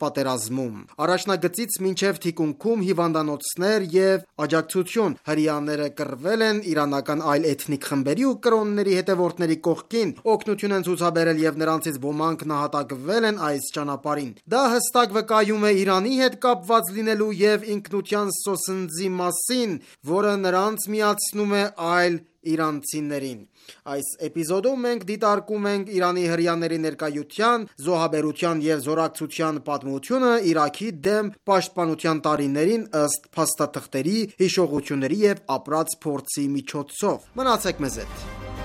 պատերազմում։ Առաջնագծից մինչև թիկունքում հիվանդանոցներ և աջակցություն։ Հրեաները կռվել են իրանական այլ էթնիկ խմբերի ու կրոնների հետևորդների կողքին, օգնություն են ցուցաբերել և նրանցից ոմանք նահատակվել են այս ճանապարհին։ Դա հստակ վկայում է Իրանի հետ կապված լինելու և ինքնության սոսնձի մասին, որը նրանց միացնում է այլ իրանցիներին։ Այս էպիզոդում մենք դիտարկում ենք Իրանի հրեաների ներկայության, զոհաբերության և զորակցության պատմությունը Իրաքի դեմ պաշտպանության տարիներին ըստ փաստաթղթերի, հիշողությունների և ապրած փորձի միջոցով։ Մնացեք մեզ հետ։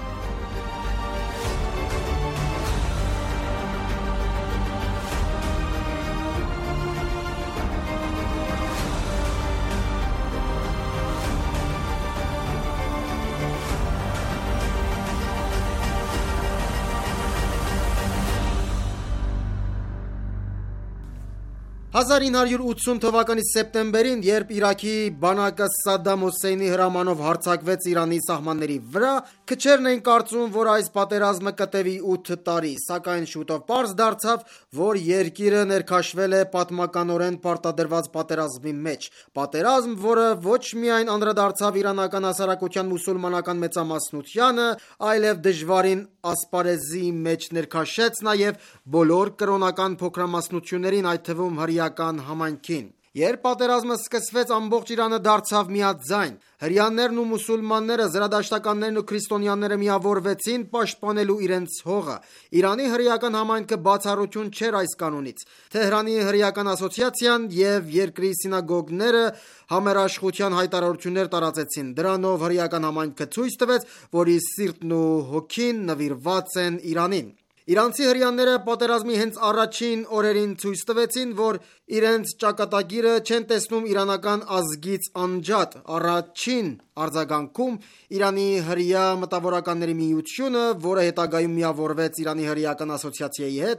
1980 թվականի սեպտեմբերին, երբ Իրաքի բանակը Սադամ Հուսեյնի հրամանով հարձակվեց Իրանի սահմանների վրա, քչերն էին կարծում, որ այս պատերազմը կտևի 8 տարի, սակայն շուտով պարզ դարձավ, որ երկիրը ներքաշվել է պատմականորեն պարտադրված պատերազմի մեջ։ Պատերազմ, որը ոչ միայն անդրադարձավ իրանական հասարակության մուսուլմանական մեծամասնությանը, այլև դժվարին ասպարեզի մեջ ներքաշեց նաև բոլոր կրոնական փոքրամասնություններին, այդ թվում հրեական համայնքին։ Երբ պատերազմը սկսվեց, ամբողջ Իրանը դարձավ միաձայն։ Հրեաներն ու մուսուլմանները, զրադաշտականներն ու քրիստոնյաները միավորվեցին պաշտպանելու իրենց հողը։ Իրանի հրեական համայնքը բացառություն չէր այս կանոնից։ Թեհրանի հրեական ասոցիացիան և երկրի սինագոգները համերաշխության հայտարարություններ տարածեցին։ Դրանով հրեական համայնքը ցույց տվեց, որ իր սիրտն ու հոգին նվիրված են Իրանին։ Իրանցի հրեաները պատերազմի հենց առաջին օրերին ցույց տվեցին, որ իրենց ճակատագիրը չեն տեսնում իրանական ազգից անջատ։ Առաջին արձագանքում Իրանի հրեա մտավորականների միությունը, որը հետագայում միավորվեց Իրանի հրեական ասոցիացիայի հետ,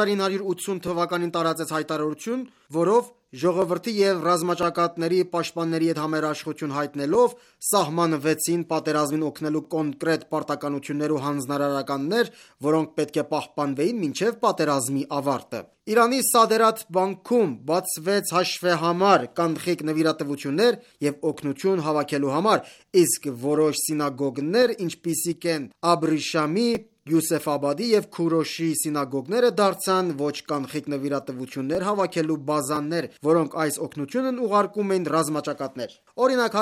1980 թվականին տարածեց հայտարարություն, որով ժողովրդի և ռազմաճակատների պաշտպանների հետ համերաշխություն հայտնելով, սահմանվեցին պատերազմին օգնելու կոնկրետ պարտականություններ ու հանձնարարականներ, որոնք պետք է պահպանվեին մինչև պատերազմի ավարտը։ Իրանի Սադերաթ բանկում բացվեց հաշվեհամար, կանխիկ նվիրատվություններ և օգնություն հավաքելու համար, իսկ որոշ սինագոգներ, ինչպիսիք են Աբրիշամի, Յուսեֆաբադի և Քուրոշի սինագոգները, դարձան ոչ կանխիկ նվիրատվություններ հավաքելու բազաներ, որոնք այս օգնությունն ուղարկում էին ռազմաճակատներ։ Օրինակ,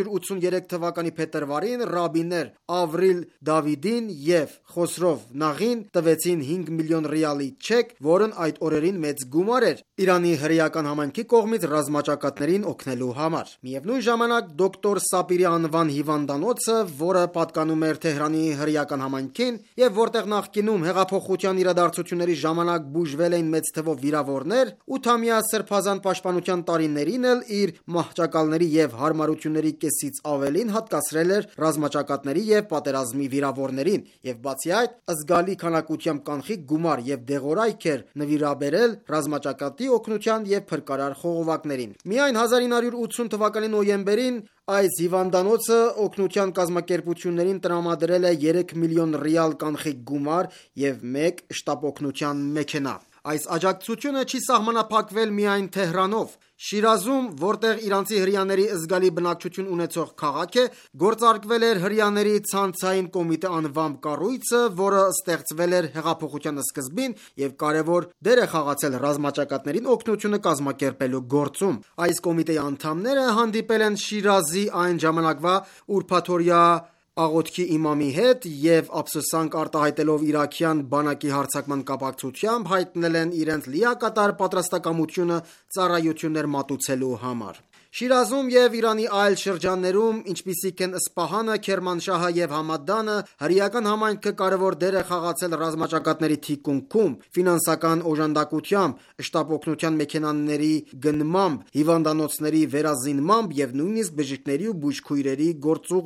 1983 թվականի փետրվարին ռաբիներ Ավրիլ Դավիդին և Խոսրով Նաղին տվեցին 5 միլիոն ռիալի չեք, որն այդ օրերին մեծ գումար էր Իրանի հրեական համայնքի կողմից ռազմաճակատներին օգնելու համար։ Միևնույն ժամանակ, դոկտոր Սապիրի անվան հիվանդանոցը, որը պատկանում էր Թեհրանի հրեական համայնքին և որտեղ նախկինում հեղափոխության իրադարձությունների ժամանակ բուժվել էին մեծ թվով վիրավորներ, 8-ամյա սրբազան պաշտպանության տարիներին էլ իր մահճակալների և հարմարությունների կեսից ավելին հատկացրել էր ռազմաճակատների և պատերազմի վիրավորներին, և բացի այդ, զգալի քանակությամբ կանխիկ գումար և դեղորայք էր նվիրաբերել ռազմաճակատի օգնության և փրկարար խողովակներին։ Միայն 1980 թվականի նոյեմբերին այս հիվանդանոցը օգնության կազմակերպություններին տրամադրել է 3 միլիոն ռիալ կանխիկ գումար և 1 շտապօգնության մեքենա։ Այս աջակցությունը չի սահմանափակվել միայն Թեհրանով։ Շիրազում, որտեղ իրանցի հրեաների զգալի բնակչություն ունեցող քաղաք է, գործարկվել էր հրեաների ցանցային կոմիտե անվամբ կառույցը, որը ստեղծվել էր հեղափոխության սկզբին և կարևոր դեր է խաղացել ռազմաճակատներին օգնությունը կազմակերպելու գործում։ Այս կոմիտեի անդամները հանդիպել են Շիրազի այն ժամանակվա ուրբաթօրյա աղոթքի իմամի հետ և ափսոսանք արտահայտելով իրաքյան բանակի հարձակման կապակցությամբ հայտնել են իրենց լիակատար պատրաստակամությունը ծառայություններ մատուցելու համար։ Շիրազում և Իրանի այլ շրջաններում, ինչպիսիք են Սպահանը, Քերմանշահը և Համադանը, հրեական համայնքը կարևոր դեր է խաղացել ռազմաճակատների թիկունքում, ֆինանսական օժանդակությամբ, շտապօգնության մեքենաների գնմամբ, հիվանդանոցների վերազինմամբ և նույնիսկ բժիշկների ու բուժքույրերի գործուղմամբ։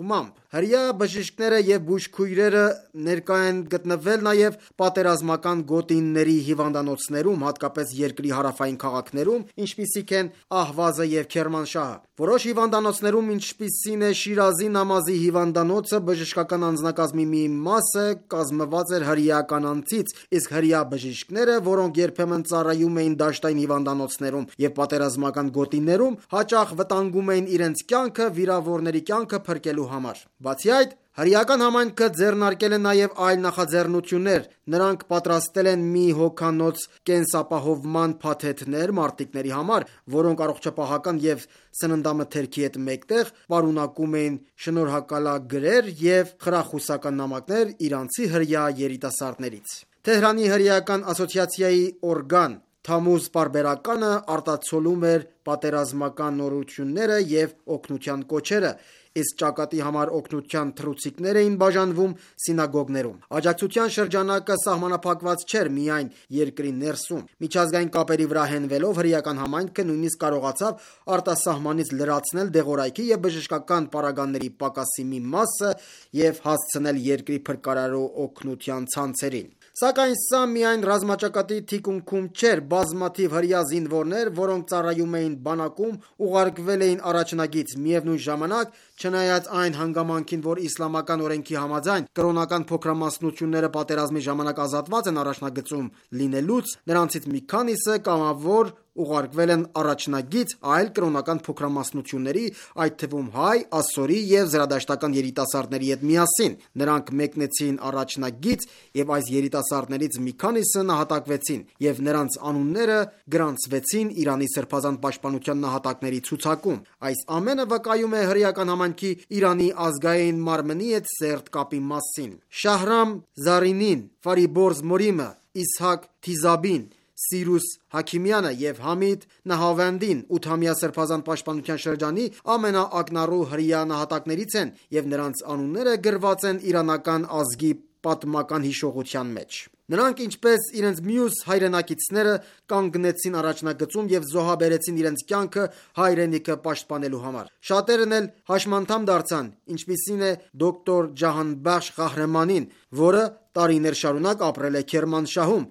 Հրեա բժիշկները եւ բուժքույրերը ներկա են գտնվել նաեւ պատերազմական գոտիների հիվանդանոցներում, հատկապես երկրի հարավային քաղաքներում, ինչպիսիք են Ահվազը եւ Քերմանշահը։ Որոշ հիվանդանոցներում, ինչպիսին է Շիրազի Նամազի հիվանդանոցը, բժշկական անձնակազմի մի մասը կազմված էր հրեա կանանցից, իսկ հրեա բժիշկները, որոնք երբեմն ծառայում էին դաշտային հիվանդանոցներում եւ պատերազմական գոտիներում, հաճախ վտանգում էին իրենց կյանքը վիրավորների կյանքը փրկելու համար։ Բացի այդ, հրեական համայնքը ձեռնարկել է նաև այլ նախաձեռնություններ։ Նրանք պատրաստել են մի հոգանոց կենսապահովման փաթեթներ մարտիկների համար, որոնք առողջապահական եւ սննդամթերքի հետ մեկտեղ պարունակում էին շնորհակալագրեր եւ խրախուսական նամակներ իրանցի հրեա երիտասարդներից։ Թեհրանի հրեական ասոցիացիայի օրգան Թամուզ պարբերականը արտացոլում էր պատերազմական նորությունները եւ օգնության կոչերը, իսկ ճակատի համար օգնության թռուցիկներ էին բաժանվում սինագոգներում։ Աջակցության շրջանակը սահմանափակված չէր միայն երկրի ներսում։ Միջազգային կապերի վրա հենվելով հրեական համայնքը նույնիսկ կարողացավ արտասահմանից լրացնել դեղորայքի եւ բժշկական պարագաների պակասի մի մասը եւ հասցնել երկրի փրկարարու օգնության ցանցերին։ Սակայն սա միայն ռազմաճակատի թիկունքում չէր։ Բազմաթիվ հրեա զինվորներ, որոնք ծառայում էին բանակում, ուղարկվել էին առաջնագիծ։ Միևնույն ժամանակ, չնայած այն հանգամանքին, որ իսլամական օրենքի համաձայն կրոնական փոքրամասնությունները պատերազմի ժամանակ ազատված են առաջնագծում լինելուց, նրանցից մի քանիսը կամավոր ուղարկվել են առաջնագիծ այլ կրոնական փոքրամասնությունների, այդ թվում հայ, ասորի եւ զրադաշտական երիտասարդների հետ միասին։ Նրանք մեկնեցին առաջնագիծ եւ այս երիտասարդներից մի քանիսը նահատակվեցին եւ նրանց անունները գրանցվեցին Իրանի սրբազան պաշտպանության նահատակների ցուցակում։ Այս ամենը վկայում է հրեական համայնքի Իրանի ազգային մարմնի հետ սերտ կապի մասին։ Շահրամ Զարինին, Ֆարիբորզ Մորիմը, Իսհակ Թիզաբին, Սիրուս Հաքիմյանը եւ Համիդ Նահավանդին 8-ամյա սրբազան պաշտպանության շրջանի ամենաակնառու հրեա նահատակներից են եւ նրանց անունները գրված են իրանական ազգի պատմական հիշողության մեջ։ Նրանք, ինչպես իրենց մյուս հայրենակիցները, կանգնեցին առաջնագծում եւ զոհաբերեցին իրենց կյանքը հայրենիքը պաշտպանելու համար։ Շատերն էլ հաշմանդամ դարձան, ինչպիսին է դոկտոր Ջահանբախշ Ղահրեմանին, որը տարիներ շարունակ ապրել է Քերմանշահում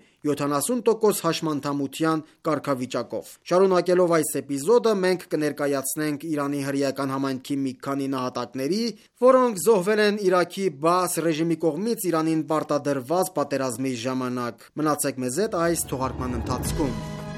70% հաշմանդամության կարգավիճակով։ Շարունակելով այս էպիզոդը, մենք կներկայացնենք Իրանի հրեական համայնքի մի քանի նահատակների, որոնք զոհվել են Իրաքի Բաաս ռեժիմի կողմից Իրանին պարտադրված պատերազմի ժամանակ։ Մնացեք մեզ հետ այս թողարկման ընթացքում։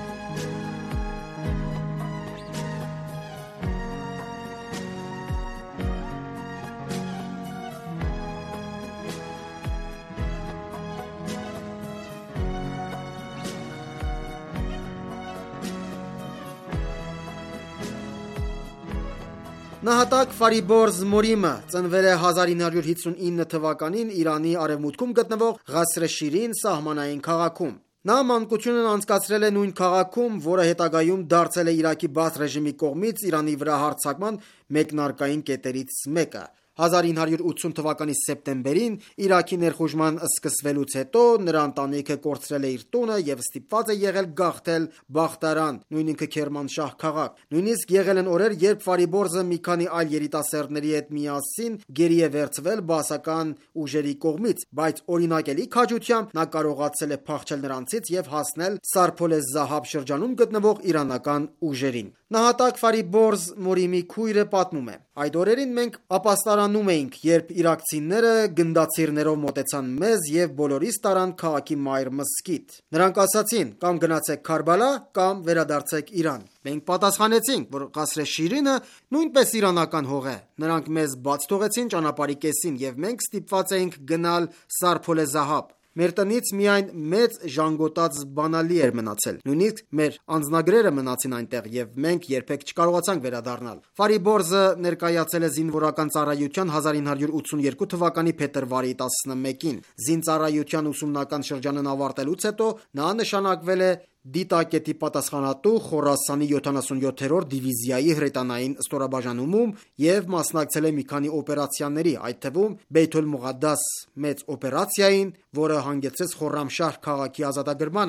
Նահատակ Ֆարիբորզ Մորիմը ծնվել է 1959 թվականին Իրանի արևմուտքում գտնվող Ղասրե Շիրին սահմանային քաղաքում։ Նա մանկությունն անցկացրել է նույն քաղաքում, որը հետագայում դարձել է Իրաքի Բաաս ռեժիմի կողմից Իրանի վրա հարձակման մեկնարկային կետերից մեկը։ 1980 թվականի սեպտեմբերին Իրաքի ներխուժման սկսվելուց հետո նրա ընտանիքը կորցրել է իր տունը եւ ստիպված է եղել գաղթել Բախտարան, նույնինքը Քերմանշահ քաղաք։ Նույնիսկ եղել են օրեր, երբ Ֆարիբորզը մի քանի այլ երիտասարդների հետ միասին գերի է վերցվել բաասական ուժերի կողմից, բայց օրինակելի քաջությամբ նա կարողացել է փախչել նրանցից եւ հասնել Սարփոլե Զահաբ շրջանում գտնվող իրանական ուժերին։ Նահատակ Ֆարիբորզ Մորիմի քույրը պատմում է. Այդ օրերին մենք ապաստարանում էինք, երբ իրաքցիները գնդացիրներով մոտեցան մեզ եւ բոլորիս տարան քաղաքի մայր մզկիթ։ Նրանք ասացին. կամ գնացեք Քարբալա, կամ վերադարձեք Իրան։ Մենք պատասխանեցինք, որ Ղասրե Շիրինը նույնպես իրանական հող է։ Նրանք մեզ բաց թողեցին ճանապարհի կեսին եւ մենք ստիպված էինք գնալ Սարփոլե Զահաբ։ Մեր տնից միայն մեծ ժանգոտած բանալի էր մնացել։ Նույնիսկ մեր անձնագրերը մնացին այնտեղ եւ մենք երբեք չկարողացանք վերադառնալ։ Ֆարիբորզը ներկայացել է զինվորական ծառայության 1982 թվականի փետրվարի 11-ին։ Զինծառայության ուսումնական շրջանն ավարտելուց հետո նա նշանակվել է Դիտակետի պատասխանատու Խորասանի 77-րդ դիվիզիայի հրետանային ստորաբաժանումում եւ մասնակցել է մի քանի օպերացիաների, այդ թվում Բեյթ ալ-Մուղադաս մեծ օպերացիային, որը հանգեցրեց Խորրամշահր քաղաքի ազատագրմանը։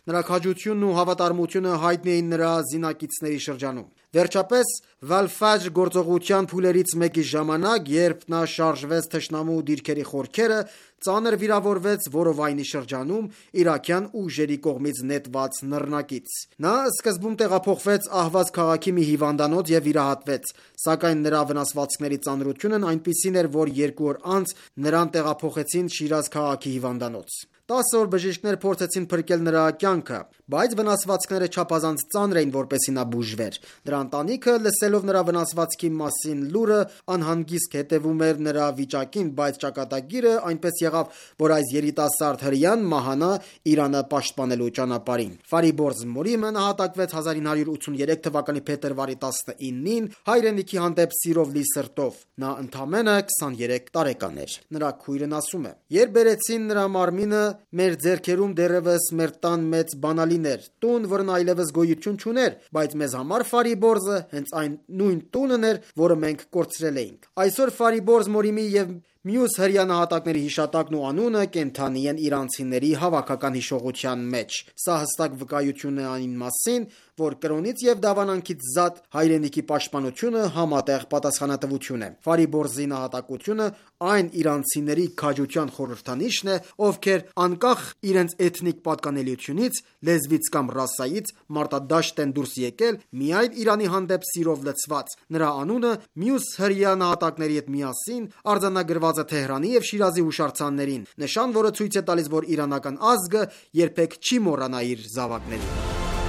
Նրա քաջությունն ու հավատարմությունը հայտնի էին նրա զինակիցների շրջանում։ Վերջապես, Վալ-Ֆաջր գործողության փուլերից մեկի ժամանակ, երբ նա շարժվեց թշնամու դիրքերի խորքերը, ծանր վիրավորվեց որովայնի շրջանում իրաքյան ուժերի կողմից նետված նռնակից։ Նա սկզբում տեղափոխվեց Ահվազ քաղաքի մի հիվանդանոց և վիրահատվեց, սակայն նրա վնասվածքների ծանրությունն այնպիսին էր, որ 2 օր անց նրան տեղափոխեցին Շիրազ քաղաքի հիվանդանոց։ 10 օր բժիշկներ փորձեցին փրկել նրա կյանքը, բայց վնասվածքները չափազանց ծանր էին, որպեսզի նա բուժվեր։ Նրա ընտանիքը, լսելով նրա վնասվածքի մասին լուրը, անհանգիստ հետևում էր նրա վիճակին, բայց ճակատագիրը այնպես եղավ, որ այս երիտասարդ հրեան մահանա Իրանը պաշտպանելու ճանապարհին։ Ֆարիբորզ Մորիմը նահատակվեց 1983 թվականի փետրվարի 19-ին հայրենիքի հանդեպ սիրով լի սրտով։ Նա ընդամենը 23 տարեկան էր։ Նրա քույրն ասում է. «Երբ բերեցին նրա մարմինը, մեր ձեռքերում դեռևս մեր տան մեծ բանալին էր, տուն, որն այլևս գոյություն չուներ, բայց մեզ համար Ֆարիբորզը հենց այն նույն տունն էր, որը մենք կորցրել էինք։ Այսօր Ֆարիբորզ Մորիմի և մյուս հրեա նահատակների հիշատակն ու անունը կենդանի են իրանցիների հավաքական հիշողության մեջ։ Սա հստակ վկայություն է այն մասին, որ կրոնից և դավանանքից զատ հայրենիքի պաշտպանությունը համատեղ պատասխանատվություն է։ Ֆարիբորզի նահատակությունը այն իրանցիների քաջության խորհրդանիշն է, ովքեր անկախ իրենց էթնիկ պատկանելիությունից, լեզվից կամ ռասայից մարտադաշտ են դուրս եկել միայն Իրանի հանդեպ սիրով լցված։ Նրա անունը մյուս հրեա նահատակների հետ միասին արձանագրված է Թեհրանի և Շիրազի հուշարձաններին, նշան, որը ցույց է տալիս, որ իրանական ազգը երբեք չի մոռանա իր զավակներին։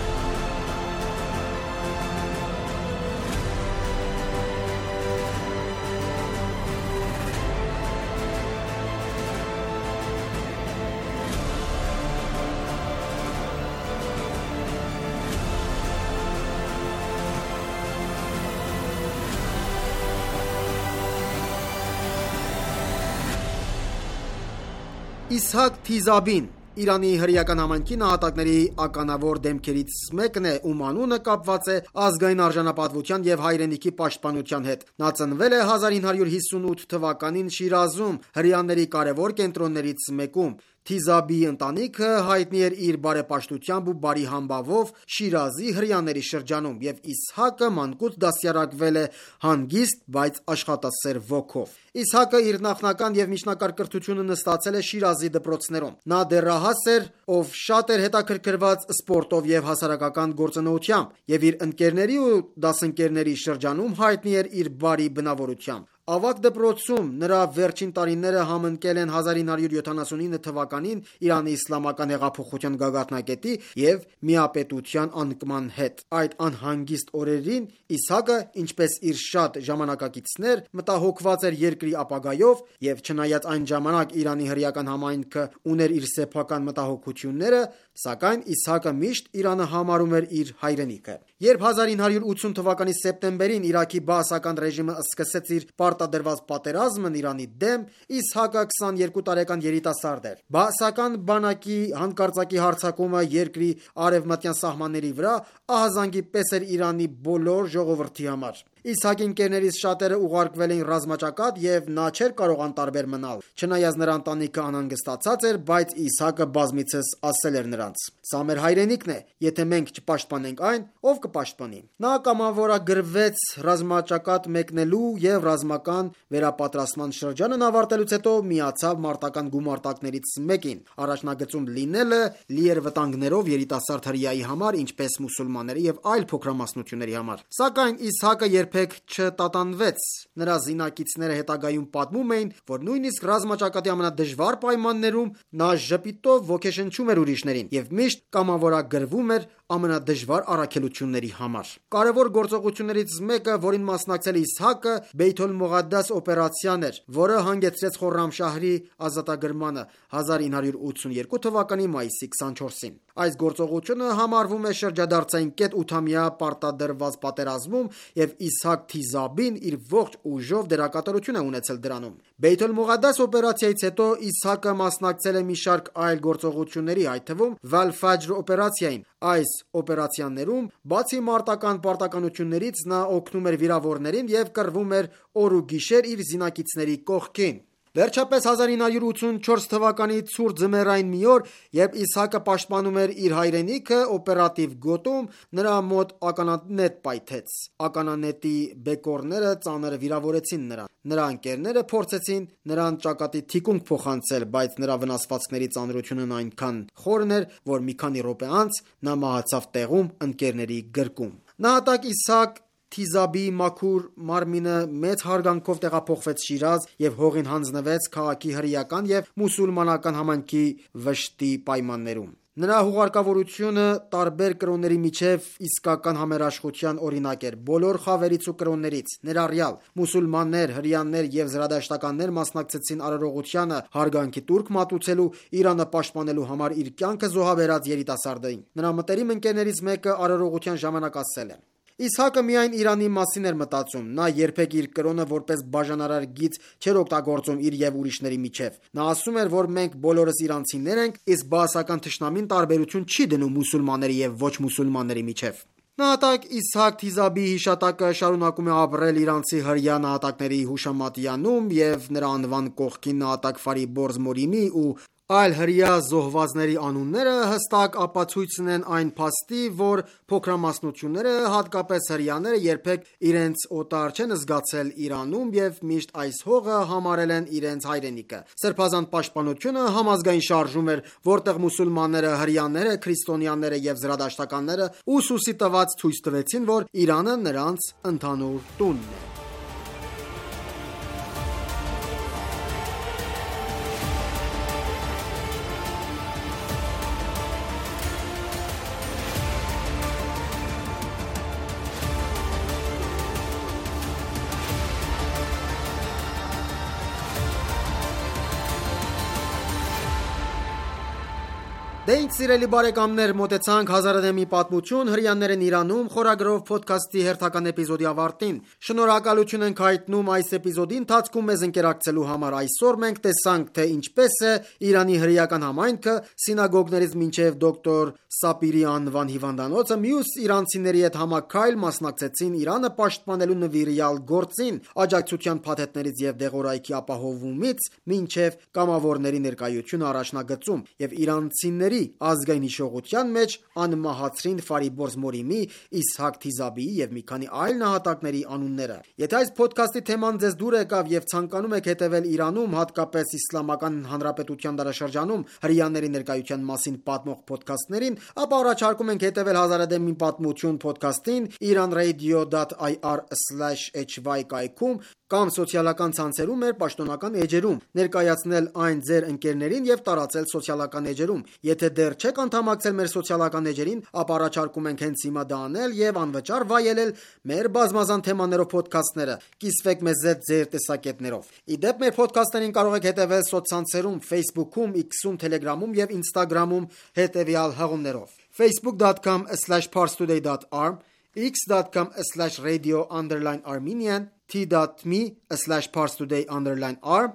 Իսհակ Թիզաբին Իրանի հրեական համայնքի նահատակների ականավոր դեմքերից մեկն է, ում անունը կապված է ազգային արժանապատվության և հայրենիքի պաշտպանության հետ։ Նա ծնվել է 1958 թվականին Շիրազում, հրեաների կարևոր կենտրոններից մեկում։ Թիզաբի ընտանիքը հայտնի էր իր բարեպաշտությամբ ու բարի համբավով Շիրազի հրեաների շրջանում, և Իսհակը մանկուց դաստիարակվել է հանգիստ, բայց աշխատասեր ոգով։ Իսհակը իր նախնական և միջնակարգ կրթությունը ստացել է Շիրազի դպրոցներում։ Նա դեռահաս էր, ով շատ էր հետաքրքրված սպորտով և հասարակական գործունեությամբ, և իր ընկերների ու դասընկերների շրջանում հայտնի էր իր բարի բնավորությամբ։ Ավագ դպրոցում նրա վերջին տարիները համընկել են 1979 թվականին Իրանի իսլամական հեղափոխության գագաթնակետի և միապետության անկման հետ։ Այդ անհանգիստ օրերին Իսհակը, ինչպես իր շատ ժամանակակիցներ, մտահոգված էր երկրի ապագայով, և չնայած այն ժամանակ Իրանի հրեական համայնքը ուներ իր սեփական մտահոգությունները, սակայն Իսհակը միշտ Իրանը համարում էր իր հայրենիքը։ Երբ 1980 թվականի սեպտեմբերին Իրաքի բաասական ռեժիմը սկսեց իր պարտադրված պատերազմն Իրանի դեմ, Իսհակը 22 տարեկան երիտասարդ էր։ Բաասական բանակի հանկարծակի հարձակումը երկրի արևմտյան սահմանների վրա ահազանգի պես էր Իրանի բոլոր ժողովրդի համար։ Իսհակի ընկերներից շատերը ուղարկվել էին ռազմաճակատ, և նա չէր կարող անտարբեր մնալ։ Չնայած նրա ընտանիքը անհանգստացած էր, բայց Իսհակը բազմիցս ասել էր նրանց. «Սա մեր հայրենիքն է, եթե մենք չպաշտպանենք այն, ով կպաշտպանի»։ Նա կամավորագրվեց ռազմաճակատ մեկնելու և ռազմական վերապատրաստման շրջանն ավարտելուց հետո միացավ մարտական գումարտակներից մեկին։ Առաջնագծում լինելը լի էր վտանգներով երիտասարդ հրեայի համար, ինչպես մուսուլմանների և այլ փոքրամասնությունների համար։ Սակայն Իսհակը երբեք չտատանվեց։ Նրա զինակիցները հետագայում պատմում էին, որ նույնիսկ ռազմաճակատի ամենադժվար պայմաններում նա ժպիտով ոգեշնչում էր ուրիշներին և միշտ կամավորագրվում էր ամենադժվար առաքելությունների համար։ Կարևոր գործողություններից մեկը, որին մասնակցել է Իսհակը, Բեյթ ալ-Մողադաս օպերացիան էր, որը հանգեցրեց Խորրամշահրի ազատագրմանը 1982 թվականի մայիսի 24-ին։ Այս գործողությունը համարվում է շրջադարձային կետ 8-ամյա պարտադրված պատերազմում, և Իսհակ Թիզաբին իր ողջ ուժով դերակատարություն է ունեցել դրանում։ Բեյթ ալ-Մողադաս օպերացիայից հետո Իսհակը մասնակցել է մի շարք այլ գործողությունների, այդ թվում Վալ-Ֆաջր օպերացիային։ Այս օպերացիաներում, բացի մարտական պարտականություններից, նա օգնում էր վիրավորներին և կռվում էր օր ու գիշեր իր զինակիցների կողքին։ Վերջապես 1984 թվականի ցուրտ ձմեռային մի օր, երբ Իսհակը պաշտպանում էր իր հայրենիքը օպերատիվ գոտում, նրա մոտ ականանետ պայթեց։ Ականանետի բեկորները ծանր վիրավորեցին նրան։ Նրա ընկերները փորձեցին նրան ճակատի թիկունք փոխանցել, բայց նրա վնասվածքների ծանրությունն այնքան խորն էր, որ մի քանի րոպե անց նա մահացավ տեղում ընկերների գրկում։ Նահատակ Իսհակ Թիզաբիի մաքուր մարմինը մեծ հարգանքով տեղափոխվեց Շիրազ և հողին հանձնվեց քաղաքի հրեական և մուսուլմանական համայնքի վշտի պայմաններում։ Նրա հուղարկավորությունը տարբեր կրոնների միջև իսկական համերաշխության օրինակ էր բոլոր խավերից ու կրոններից, ներառյալ մուսուլմաններ, հրեաներ և զրադաշտականներ մասնակցեցին արարողությանը հարգանքի տուրք մատուցելու, Իրանը պաշտպանելու համար իր կյանքը զոհաբերած երիտասարդին։ Նրա մտերիմ ընկերներից մեկը արարողության ժամանակ ասել է. Իսհակը միայն Իրանի մասին էր մտածում, նա երբեք իր կրոնը որպես բաժանարար գիծ չէր օգտագործում իր և ուրիշների միջև։ Նա ասում էր, որ մենք բոլորս իրանցիներ ենք, իսկ բաասական թշնամին տարբերություն չի դնում մուսուլմանների և ոչ մուսուլմանների միջև։ Նահատակ Իսհակ Թիզաբիի հիշատակը շարունակում է ապրել իրանցի հրեա նահատակների հուշամատյանում և նրա անվան կողքին նահատակ Ֆարիբորզ Մորիմի ու այլ հրեա զոհվածների անունները հստակ ապացույցն են այն փաստի, որ փոքրամասնությունները, հատկապես հրեաները, երբեք իրենց օտար չեն զգացել Իրանում և միշտ այս հողը համարել են իրենց հայրենիքը։ Սրբազան պաշտպանությունը համազգային շարժում էր, որտեղ մուսուլմանները, հրեաները, քրիստոնյաները և զրադաշտականները ուսուսի տված ցույց տվեցին, որ Իրանը նրանց ընդհանուր տունն է։ Դե ինչ սիրելի բարեկամներ, մոտեցանք «Հազարադեմի պատմություն. հրեաներն Իրանում» խորագրով փոդքասթի հերթական էպիզոդի ավարտին։ Շնորհակալություն ենք հայտնում այս էպիզոդի ընթացքում մեզ ընկերակցելու համար։ Այսօր մենք տեսանք, թե ինչպես է Իրանի հրեական համայնքը սինագոգներից մինչև դոկտոր Սապիրի անվան հիվանդանոցը մյուս իրանցիների հետ համաքայլ մասնակցեցին Իրանը պաշտպանելու նվիրյալ գործին, աջակցության փաթեթներից և դեղորայքի ապահովումից մինչև կամավորների ներկայությունը առաջնագծում, և իրանցիների ազգային հիշողության մեջ անմահացրին Ֆարիբորզ Մորիմի, Իսհակ Թիզաբիի և մի քանի այլ նահատակների անունները։ Եթե այս փոդքասթի թեման ձեզ դուր եկավ և ցանկանում եք հետևել Իրանում, հատկապես Իսլամական Հանրապետության դարաշրջանում հրեաների ներկայության մասին պատմող փոդքասթներին, ապա առաջարկում ենք հետևել «Հազարադեմի պատմություն» փոդքասթին iranradio.ir/hy կայքում կամ սոցիալական ցանցերում մեր պաշտոնական էջերում, ներկայացնել այն ձեր ընկերներին և տարածել սոցիալական էջերում։ Եթե դեռ չեք անդամակցել մեր սոցիալական էջերին, ապա առաջարկում ենք հենց հիմա դա անել և անվճար վայելել մեր բազմազան թեմաներով փոդքասթները։ Կիսվեք մեզ հետ ձեր տեսակետներով։ Ի դեպ, մեր փոդքասթերին կարող եք հետևել սոցցանցերում Facebook-ում, X-ում, Telegram-ում և Instagram-ում հետևյալ հղումներով. facebook.com/parstoday.arm, x.com/radio_armenian, t.me/parstoday_arm,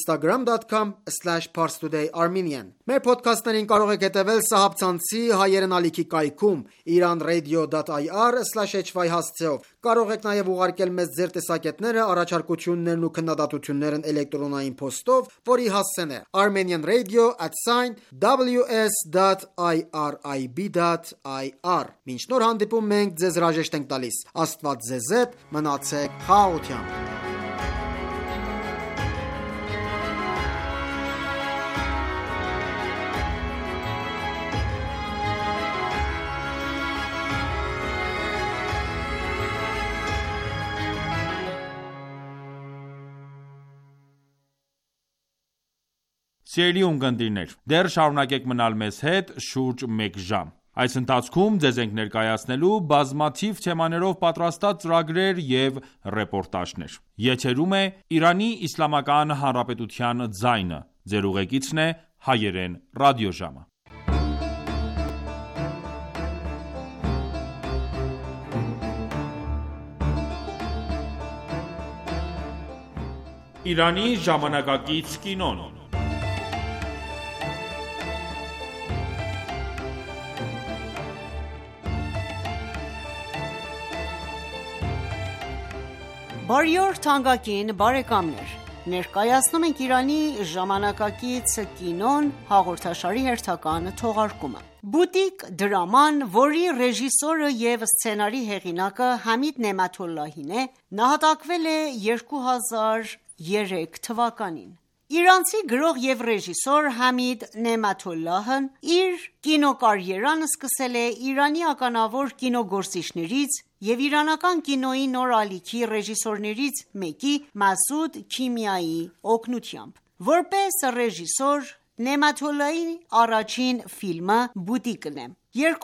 instagram.com/parstoday_armenian։ Մեր փոդքասթերին կարող եք հետևել Սահաբ-ցանցի հայերեն ալիքի կայքում iranradio.ir/hy հասցեով։ Կարող եք նաև ուղարկել մեզ ձեր տեսակետները, առաջարկություններն ու քննադատություններն էլեկտրոնային փոստով, որի հասցեն է armenianradio@ws.irib.ir։ Մինչ նոր հանդիպում մենք ձեզ հրաժեշտ ենք տալիս։ Աստված ձեզ հետ, մնացեք խաղաղությամբ։ Սիրելի ունկնդիրներ, դեռ շարունակեք մնալ մեզ հետ շուրջ մեկ ժամ։ Այս ընթացքում ձեզ ենք ներկայացնելու բազմաթիվ թեմաներով պատրաստած ծրագրեր և ռեպորտաժներ։ Եթերում է Իրանի Իսլամական Հանրապետության ձայնը։ Ձեր ուղեկիցն է հայերեն ռադիոժամը։ Իրանի ժամանակակից կինոն։ Բարի օր թանկագին բարեկամներ: Ներկայացնում ենք Իրանի ժամանակակից կինոն հաղորդաշարի հերթական թողարկումը։ Բուտիկ դրաման, որի ռեժիսորը և սցենարի հեղինակը Համիդ Նեամաթոլլահին է, նահատակվել է 2003 թվականին։ Իրանցի գրող և ռեժիսոր Համիդ Նեամաթոլլահն իր կինոկարիերան սկսել է Իրանի ականավոր կինոգործիչներից և իրանական կինոյի նոր ալիքի ռեժիսորներից մեկի Մասուդ Քիմիայի օգնությամբ։ Որպես ռեժիսոր, Նեամաթոլլահի առաջին ֆիլմը «Բուտիկն» է։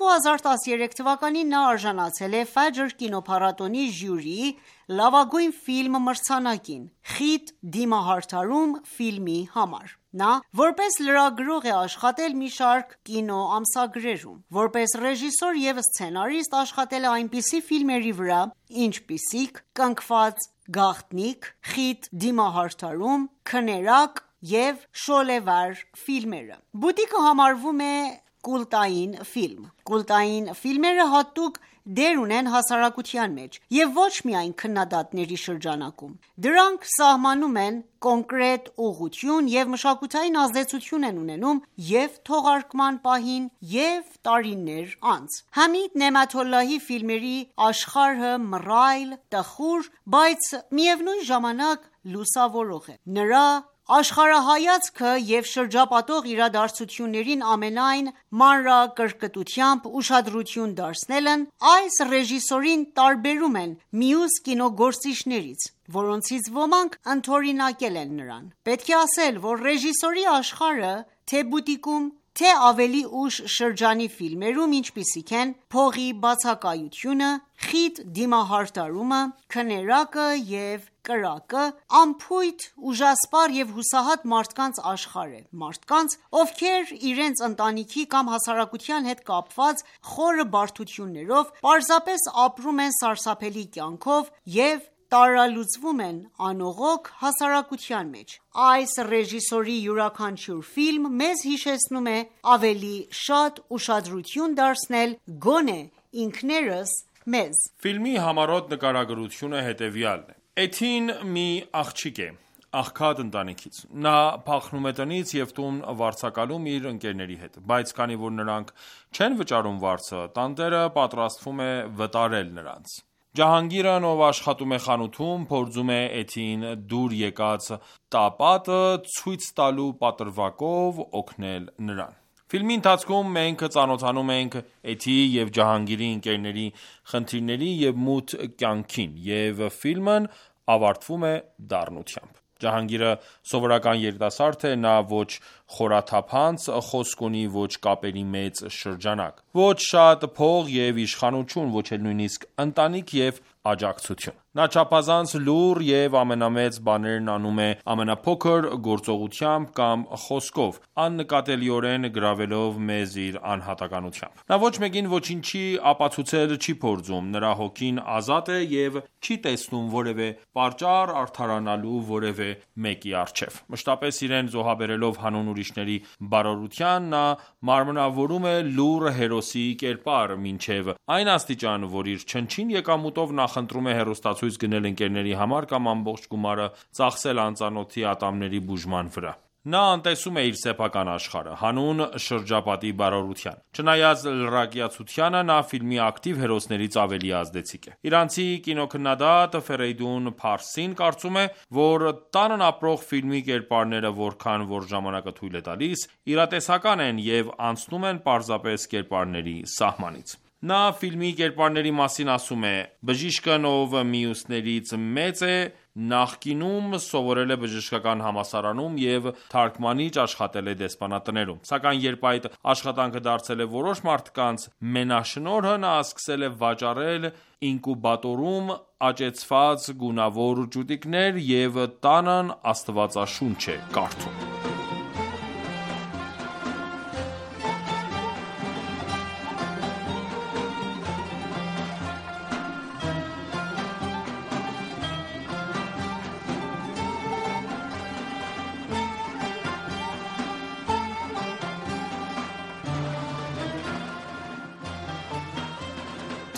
2013 թվականին նա արժանացել է Ֆաջր կինոփառատոնի ժյուրիի «Լավագույն ֆիլմ» մրցանակին «Խիտ դիմահարդարում» ֆիլմի համար։ Նա որպես լրագրող է աշխատել մի շարք կինոամսագրերում։ Որպես ռեժիսոր և սցենարիստ աշխատել է այնպիսի ֆիլմերի վրա, ինչպիսիք «Կնքված գաղտնիք», «Խիտ դիմահարդարում», «Քներակ» և «Շոլեվար» ֆիլմերը։ Բուտիկը համարվում է կուլտային ֆիլմ։ Կուլտային ֆիլմերը հատուկ դեր ունեն հասարակության մեջ և ոչ միայն քննադատների շրջանակում։ Դրանք սահմանում են կոնկրետ ուղղություն և մշակութային ազդեցություն են ունենում և թողարկման պահին, և տարիներ անց։ Համիդ Նեամաթոլլահի ֆիլմերի աշխարհը մռայլ, տխուր, բայց միևնույն ժամանակ լուսավորող է։ Նրա աշխարհայացքը և շրջապատող իրադարձություններին ամենայն մանրակրկտությամբ ուշադրություն դարձնելն այս ռեժիսորին տարբերում են մյուս կինոգործիչներից, որոնցից ոմանք ընդօրինակել են նրան։ Պետք է ասել, որ ռեժիսորի աշխարհը թե՛ Բուտիկում, թե՛ ավելի ուշ շրջանի ֆիլմերում, ինչպիսիք են «Փողի բացակայությունը», «Խիտ դիմահարդարումը», «Քներակը» և «Կրակը», անփույթ, ուժասպառ և հուսահատ մարդկանց աշխարհ է։ Մարդկանց, ովքեր իրենց ընտանիքի կամ հասարակության հետ կապված խորը բարդություններով պարզապես ապրում են սարսափելի կյանքով և տարալուծվում են անողոք հասարակության մեջ։ Այս ռեժիսորի յուրաքանչյուր ֆիլմ մեզ հիշեցնում է ավելի շատ ուշադրություն դարձնել գոնե ինքներս մեզ։ Ֆիլմի համառոտ նկարագրությունը հետևյալն է. Էթին մի աղջիկ է, աղքատ ընտանիքից։ Նա փախնում է տնից և տուն վարձակալում իր ընկերների հետ, բայց քանի որ նրանք չեն վճարում վարձը, տանտերը պատրաստվում է վտարել նրանց։ Ջահանգիրն, ով աշխատում է խանութում, փորձում է Էթիին դուր եկած տապատը ցույց տալու պատրվակով օգնել նրան։ Ֆիլմի ընթացքում մենք ծանոթանում ենք Էթիի և Ջահանգիրի ընկերների խնդիրների և մութ կյանքին, և ֆիլմն ավարտվում է դառնությամբ։ Ջահանգիրը սովորական երիտասարդ է, նա ոչ խորաթափանց խոսք ունի, ոչ կապերի մեծ շրջանակ, ոչ շատ փող և իշխանություն, ոչ էլ նույնիսկ ընտանիք և աջակցություն։ Նա չափազանց լուռ և ամենամեծ բաներն անում է ամենափոքր գործողությամբ կամ խոսքով, աննկատելիորեն գրավելով մեզ իր անհատականությամբ։ Նա ոչ մեկին ոչինչի ապացուցել չի փորձում, նրա հոգին ազատ է և չի տեսնում որևէ պատճառ արդարանալու որևէ մեկի առջև։ Մշտապես իրեն զոհաբերելով հանուն ուրիշների բարօրության, նա մարմնավորում է լուռ հերոսի կերպար, մինչև այն աստիճան, որ իր չնչին եկամուտով նախընտրում է հեռուստացույց գնել ընկերների համար կամ ամբողջ գումարը ծախսել անծանոթի ատամների բուժման վրա։ Նա անտեսում է իր սեփական աշխարհը, հանուն շրջապատի բարօրության։ Չնայած լրակյացությանը, նա ֆիլմի ակտիվ հերոսներից ավելի ազդեցիկ է։ Իրանցի կինոքննադատ Ֆերեյդուն Փարսին կարծում է, որ տանն ապրող ֆիլմի կերպարները, որքան որ ժամանակը թույլ է տալիս, իրատեսական են և անցնում են պարզապես կերպարների սահմանից։ Նա ֆիլմի կերպարների մասին ասում է. «Բժիշկն, ով մյուսներից մեծ է, նախկինում սովորել է բժշկական համալսարանում և թարգմանիչ աշխատել է դեսպանատներում, սակայն երբ այդ աշխատանքը դարձել է որոշ մարդկանց մենաշնորհը, նա սկսել է վաճառել ինկուբատորում աճեցված գունավոր ճուտիկներ և տանն Աստվածաշունչ է կարդում»։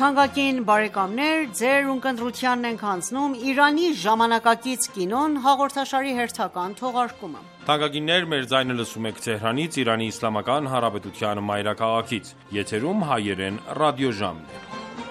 Թանկագին բարեկամներ, ձեր ունկնդրությանն ենք հանձնում «Իրանի ժամանակակից կինոն» հաղորդաշարի հերթական թողարկումը։ Թանկագիններ, մեր ձայնը լսում եք Թեհրանից, Իրանի Իսլամական Հանրապետության մայրաքաղաքից։ Եթերում հայերեն ռադիոժամն է։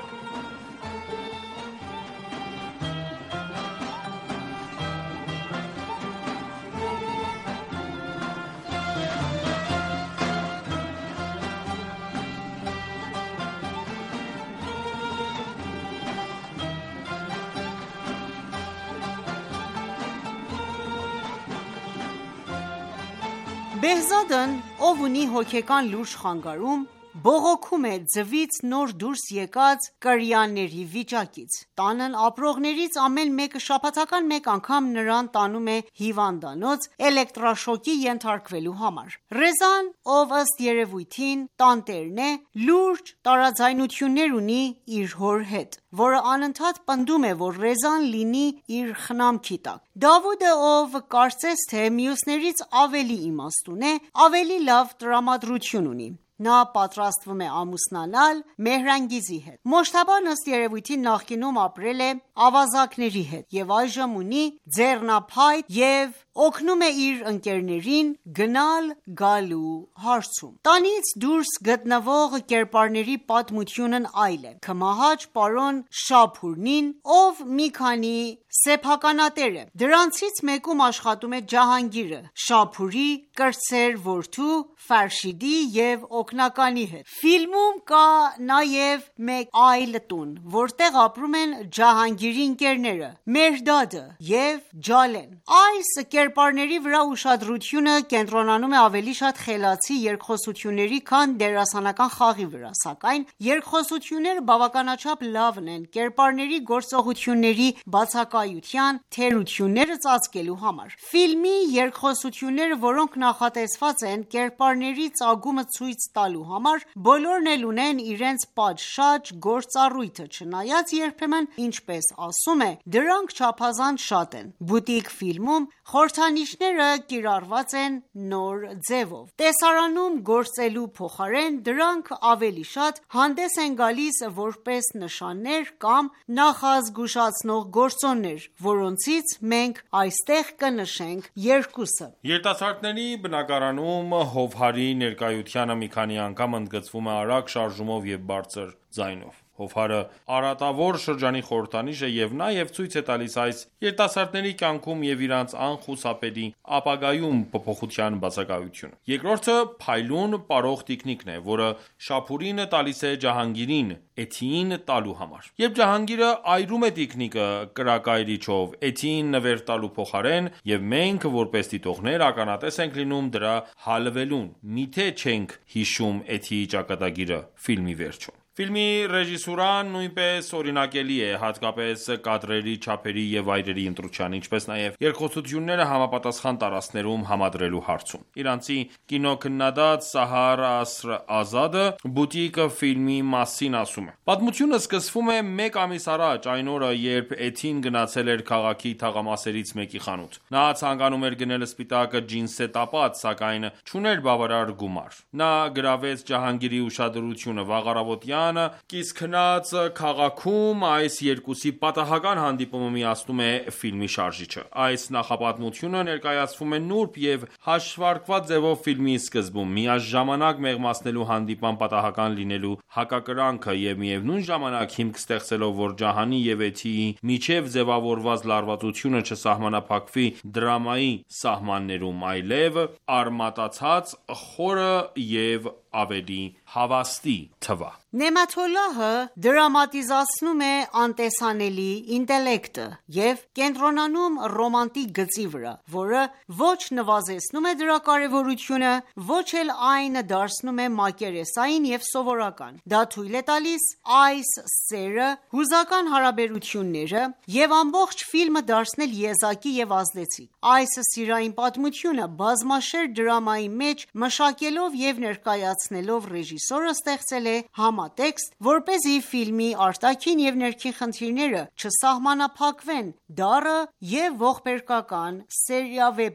Բեհզադն, ով ունի հոգեկան լուրջ խանգարում, բողոքում է ձվից նոր դուրս եկած կրյանների վիճակից։ Տանն ապրողներից ամեն մեկը շաբաթական մեկ անգամ նրան տանում է հիվանդանոց էլեկտրաշոկի ենթարկվելու համար։ Ռեզան, ով ըստ երևույթին տանտերն է, լուրջ տարաձայնություններ ունի իր հոր հետ, որը անընդհատ պնդում է, որ Ռեզան լինի իր խնամքի տակ։ Դավուդը, ով կարծես թե մյուսներից ավելի իմաստուն է, ավելի լավ տրամադրություն ունի։ Նա պատրաստվում է ամուսնանալ Մեհրանգիզի հետ։ Մոջթաբան ըստ երևույթին նախկինում ապրել է ավազակների հետ և այժմ ունի ձեռնափայտ և օգնում է իր ընկերներին գնալ գալու հարցում։ Տանից դուրս գտնվող կերպարների պատմությունն այլ է։ Քմահաճ պարոն Շափուրնին, ով մի քանի սեփականատեր է, դրանցից մեկում աշխատում է Ջահանգիրը, Շափուրի կրտսեր որդու Ֆարշիդի և օգնականի հետ։ Ֆիլմում կա նաև մեկ այլ տուն, որտեղ ապրում են Ջահանգիրի ընկերները Մեհրդադը և Ջալեն։ Այս կերպարների վրա ուշադրությունը կենտրոնանում է ավելի շատ խելացի երկխոսությունների, քան դերասանական խաղի վրա, սակայն երկխոսությունները բավականաչափ լավն են կերպարների գործողությունների բացակայության թերությունները ծածկելու համար։ Ֆիլմի երկխոսությունները, որոնք նախատեսված են կերպարների ծագումը ցույց տալու համար, բոլորն էլ ունեն իրենց պատշաճ գործառույթը, չնայած երբեմն, ինչպես ասում է, դրանք չափազանց շատ են։ Բուտիկ ֆիլմում խորհրդանիշները կիրառված են նոր ձևով։ Տեսարանում գործելու փոխարեն դրանք ավելի շատ հանդես են գալիս որպես նշաններ կամ նախազգուշացնող գործոններ, որոնցից մենք այստեղ կնշենք երկուսը։ Երիտասարդների բնակարանում Հովհարի ներկայությանը մի քանի անգամ ընդգծվում է արագ շարժումով և բարձր ձայնով։ Հովհարը արատավոր շրջանի խորհրդանիշ է և նաև ցույց է տալիս այս երիտասարդների կյանքում և իրանց անխուսափելի ապագայում փոփոխության բացակայությունը։ Երկրորդը փայլուն պարող տիկնիկն է, որը Շափուրին տալիս է Ջահանգիրին էթիին տալու համար։ Երբ Ջահանգիրը այրում է տիկնիկը կրակայրիչով էթիին նվեր տալու փոխարեն, և մենք, որպես դիտողներ, ականատես ենք լինում դրա հալվելուն, միթե չենք հիշում էթիի ճակատագիրը ֆիլմի վերջում։ Ֆիլմի ռեժիսուրան նույնպես օրինակելի է, հատկապես կադրերի չափերի և վայրերի ընտրության, ինչպես նաև երկխոսությունները համապատասխան տարածքներում համադրելու հարցում։ Իրանցի կինոքննադատ Սահար Ասր Ազադը «Բուտիկ» ֆիլմի մասին ասում է. «Պատմությունը սկսվում է մեկ ամիս առաջ, այն օրը, երբ Էթին գնացել էր քաղաքի թաղամասերից մեկի խանութ։ Նա ցանկանում էր գնել սպիտակ ջինսե տապած, սակայն չուներ բավարար գումար։ Նա գրավեց Ջահանգիրի ուշադրությունը։ Վաղ առավոտյան կիսքնած քաղաքում այս երկուսի պատահական հանդիպումը միացնում է ֆիլմի շարժիչը։ Այս նախապատմությունը ներկայացվում է նուրբ և հաշվարկված ձևով ֆիլմի սկզբում, միաժամանակ մեղմացնելու հանդիպման պատահական լինելու հակակրանքը և միևնույն ժամանակ հիմք ստեղծելով, որ Ջահանի և Էթիի միջև ձևավորված լարվածությունը չսահմանափակվի դրամայի սահմաններում, այլև արմատացած, խորը և ավելի հավաստի թվա»։ Նեմաթոլլահը դրամատիզացնում է անտեսանելի ինտելեկտը և կենտրոնանում ռոմանտիկ գծի վրա, որը ոչ նվազեցնում է դրա կարևորությունը, ոչ էլ այն դարձնում է մակերեսային և սովորական։ Դա թույլ է տալիս այս սերը, հուզական հարաբերությունները և ամբողջ ֆիլմը դարձնել եզակի և ազդեցիկ։ Այս սիրային պատմությունը բազմաշերտ դրամայի մեջ մշակելով և ներկայացնելով ռեժիսորը ստեղծել է համատեքստ, որպեսզի ֆիլմի արտաքին և ներքին խնդիրները չսահմանափակվեն դառը և ողբերգական սերիավեպով։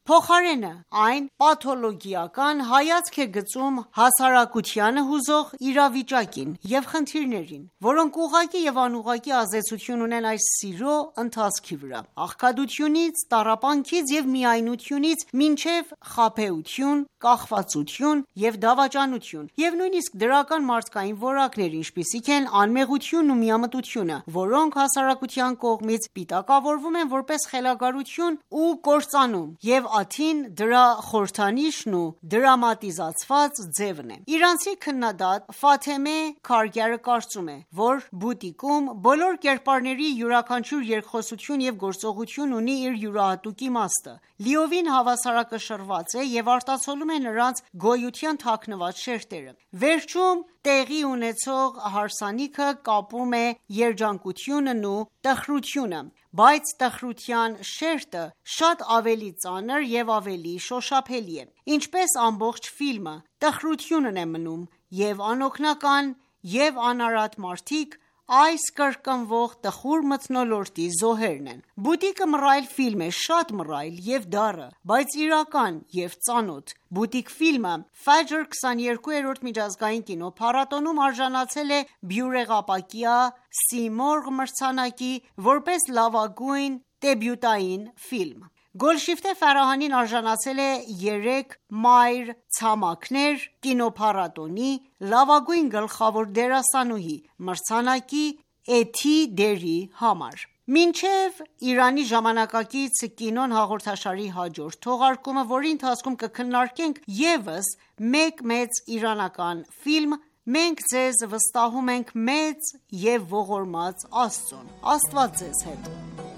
Փոխարենը այն պաթոլոգիական հայացք է գծում հասարակությանը հուզող իրավիճակին և խնդիրներին, որոնք ուղղակի և անուղղակի ազդեցություն ունեն այս սիրո ընթացքի վրա: Աղքատությունից, տառապանքից և միայնությունից մինչև խաբեություն, կախվածություն և դավաճանություն և նույնիսկ դրական մարդկային որակներ, ինչպիսիք են անմեղությունն ու միամտությունը, որոնք հասարակության կողմից պիտակավորվում են որպես խելագարություն ու կործանում, և աթին դրա խորհրդանիշն ու դրամատիզացված ձևն է: Իրանցի քննադատ Ֆաթեմե Քարգյարը կարծում է, որ բուտիկում բոլոր կերպարների յուրաքանչյուր երկխոսություն և գործողություն ունի իր յուրահատուկ իմաստը, լիովին հավասարակշռված է և արտացոլում է նրանց գոյության թաքնված շերտերը: Վերջում տեղի ունեցող հարսանիքը կապում է երջանկությունն ու տխրությունը, բայց տխրության շերտը շատ ավելի ծանր և ավելի շոշափելի է: Ինչպես ամբողջ ֆիլմը, տխրությունն է մնում և անօգնական և անարատ մարդիկ այս կրկնվող տխուր մթնոլորտի զոհերն են: Բուտիկը մռայլ ֆիլմ է, շատ մռայլ և դառը, բայց իրական և ծանոթ: Բուտիկ ֆիլմը Fajr 22-րդ միջազգային կինոփառատոնում արժանացել է բյուրեղապակյա Սիմորղ մրցանակի, որպես լավագույն դեբյուտային ֆիլմ: Գոլշիֆտե Ֆարահանին արժանացել է 3 «Մայր ցամաքներ» կինոփառատոնի «Լավագույն գլխավոր դերասանուհի» մրցանակի Էթի դերի համար: Մինչև Իրանի ժամանակակից կինոն հաղորդաշարի հաջորդ թողարկումը, որի ընթացքում կքննարկենք ևս մեկ մեծ իրանական ֆիլմ, մենք ձեզ վստահում ենք մեծ և ողորմած Աստծուն: Աստված ձեզ հետ: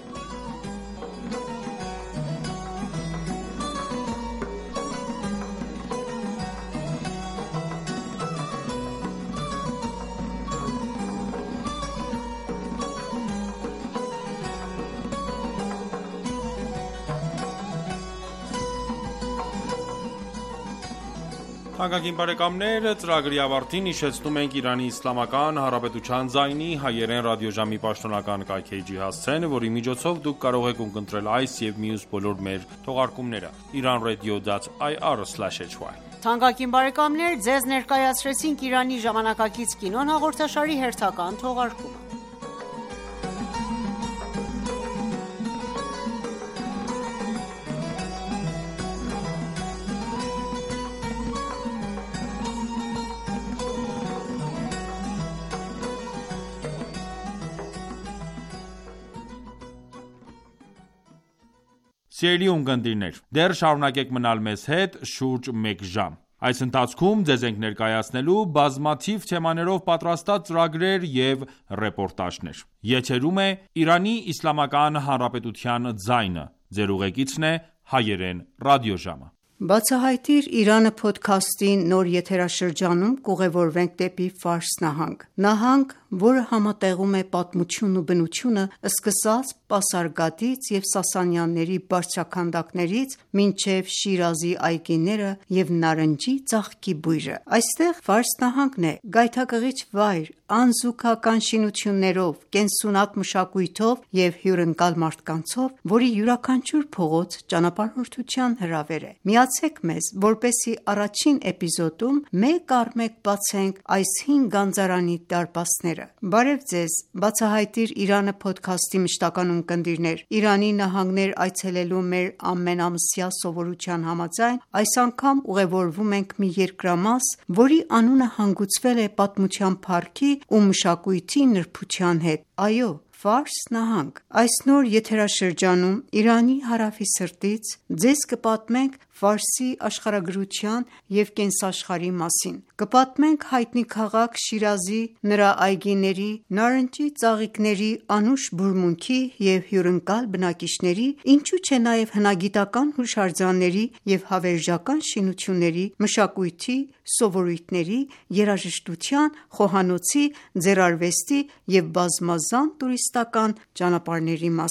Թանկագին բարեկամներ, ծրագրի ավարտին հիշեցնում ենք Իրանի Իսլամական Հանրապետության ձայնի հայերեն ռադիոժամի պաշտոնական կայքէջի հասցեն, որի միջոցով դուք կարող եք ունկնդրել այս և մյուս բոլոր մեր թողարկումները: iranradio.ir/hy Թանկագին բարեկամներ, ձեզ ներկայացրեցինք «Իրանի ժամանակակից կինոն» հաղորդաշարի հերթական թողարկումը: Սիրելի ունկնդիրներ, դեռ շարունակեք մնալ մեզ հետ շուրջ մեկ ժամ: Այս ընթացքում ձեզ ենք ներկայացնելու բազմաթիվ թեմաներով պատրաստած ծրագրեր և ռեպորտաժներ: Եթերում է «Իրանի Իսլամական Հանրապետության ձայնը»: Ձեր ուղեկիցն է Հայերեն ռադիոժամը: «Բացահայտիր Իրանը» փոդքասթի նոր եթերաշրջանում կուղևորվենք դեպի Ֆարս նահանգ: Նահանգ, որը համատեղում է պատմությունն ու բնությունը, սկսած Պասարգադից և Սասանյանների բարձրաքանդակներից մինչև Շիրազի այգիները և նարնջի ծաղկի բույրը: Այստեղ Ֆարս նահանգն է գայթակղիչ վայր անզուգական շինություններով, կենսունակ մշակույթով և հյուրընկալ մարդկանցով, որի յուրաքանչյուր փողոց ճանապարհորդության հրավեր է: Միացեք մեզ, որպեսզի առաջին էպիզոդում մեկ առ մեկ բացենք այս հին գանձարանի դարպասները: Բարև ձեզ «Բացահայտիր Իրանը» փոդքասթի մշտական ունկնդիրներ: Իրանի նահանգներ այցելելու մեր ամենամսյա սովորության համաձայն, այս անգամ ուղևորվում ենք մի երկրամաս, որի անունը հանգուցվել է պատմության փառքի ու մշակույթի նրբության հետ: Այո, Ֆարս նահանգ: Այս նոր եթերաշրջանում Իրանի հարավի սրտից ձեզ կպատմենք Ֆարսի աշխարհագրության և կենսաշխարհի մասին: Կպատմենք հայտնի քաղաք Շիրազի, նրա այգիների, նարնջի ծաղիկների անուշ բուրմունքի և հյուրընկալ բնակիչների, ինչու չէ նաև հնագիտական հուշարձանների և հավերժական շինությունների, մշակույթի, սովորույթների, երաժշտության, խոհանոցի, ձեռարվեստի և բազմազան տուրիստական ճանապարհների մասին: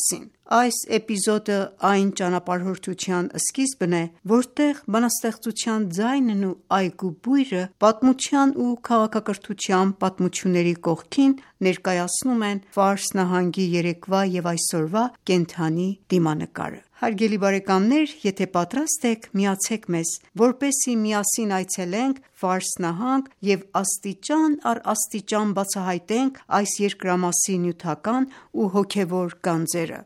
Այս էպիզոդը այն ճանապարհորդության սկիզբն է, որտեղ բանաստեղծության ձայնն ու այգու բույրը պատմության ու քաղաքակրթության պատմությունների կողքին ներկայացնում են Ֆարս նահանգի երեկվա և այսօրվա կենդանի դիմանկարը։ Հարգելի բարեկամներ, եթե պատրաստ եք, միացեք մեզ, որպեսզի միասին այցելենք Ֆարս նահանգ և աստիճան առ աստիճան բացահայտենք այս երկրամասի նյութական ու հոգևոր գանձերը։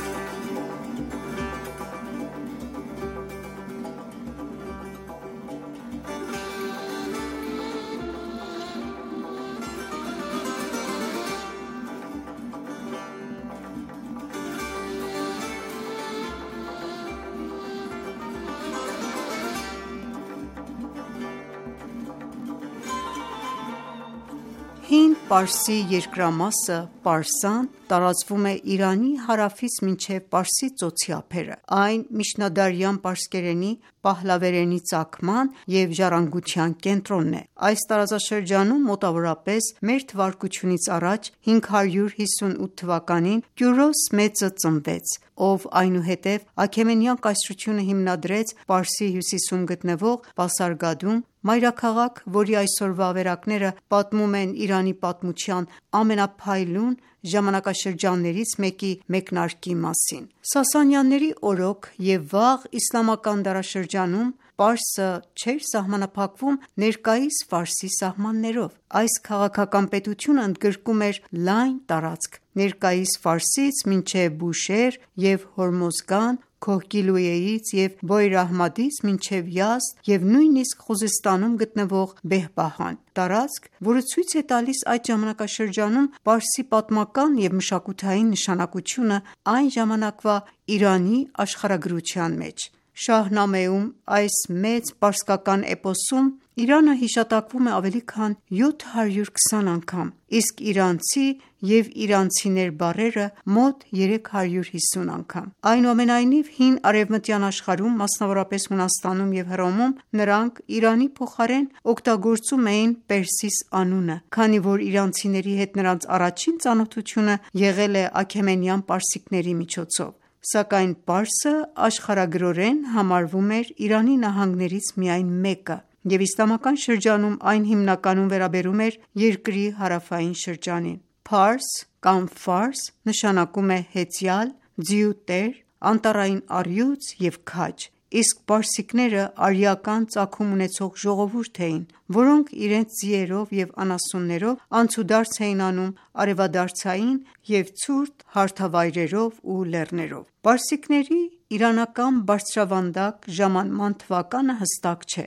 Հին Պարսի երկրամասը Պարսան տարածվում է Իրանի հարավից մինչև Պարսից ծոցի ափերը։ Այն միջնադարյան պարսկերենի, պահլավերենի ծագման և ժառանգության կենտրոնն է։ Այս տարածաշրջանում մոտավորապես մ.թ.ա. 558 թվականին Կյուրոս Մեծը ծնվեց, ով այնուհետև Աքեմենյան կայսրությունը հիմնադրեց Պարսի հյուսիսում գտնվող Պասարգադում, մայրաքաղաք, որի այսօրվա ավերակները պատմում են Իրանի պատմության ամենափայլուն ժամանակաշրջաններից մեկի մեկնարկի մասին։ Սասանյանների օրոք և վաղ իսլամական դարաշրջանում Պարսը չէր սահմանափակվում ներկայիս Ֆարսի սահմաններով։ Այս քաղաքական պետությունը ընդգրկում էր լայն տարածք՝ ներկայիս Ֆարսից մինչև Բուշեհր և Հորմոզգան, Քոհգիլույեից և Բոյր-Ահմադից մինչև Յազդ և նույնիսկ Խուզեստանում գտնվող Բեհբահան, տարածք, որը ցույց է տալիս այդ ժամանակաշրջանում Պարսի պատմական և մշակութային նշանակությունը այն ժամանակվա Իրանի աշխարհագրության մեջ։ Շահնամեում, այս մեծ պարսկական էպոսում, Իրանը հիշատակվում է ավելի քան 720 անգամ, իսկ իրանցի և իրանցիներ բառերը մոտ 350 անգամ։ Այնուամենայնիվ, հին արևմտյան աշխարհում, մասնավորապես Հունաստանում և Հռոմում, նրանք Իրանի փոխարեն օգտագործում էին Պերսիս անունը, քանի որ իրանցիների հետ նրանց առաջին ծանոթությունը եղել է աքեմենյան պարսիկների միջոցով։ Սակայն Պարսը աշխարհագրորեն համարվում էր Իրանի նահանգներից միայն մեկը, և իսլամական շրջանում այն հիմնականում վերաբերում էր երկրի հարավային շրջանին։ Փարս կամ Ֆարս նշանակում է հեծյալ, ձիու տեր, անտառային առյուծ և քաջ, իսկ պարսիկները արիական ծագում ունեցող ժողովուրդ էին, որոնք իրենց ձիերով և անասուններով անցուդարձ էին անում արևադարձային և ցուրտ հարթավայրերով ու լեռներով։ Պարսիկների իրանական բարձրավանդակ ժամանման թվականը հստակ չէ։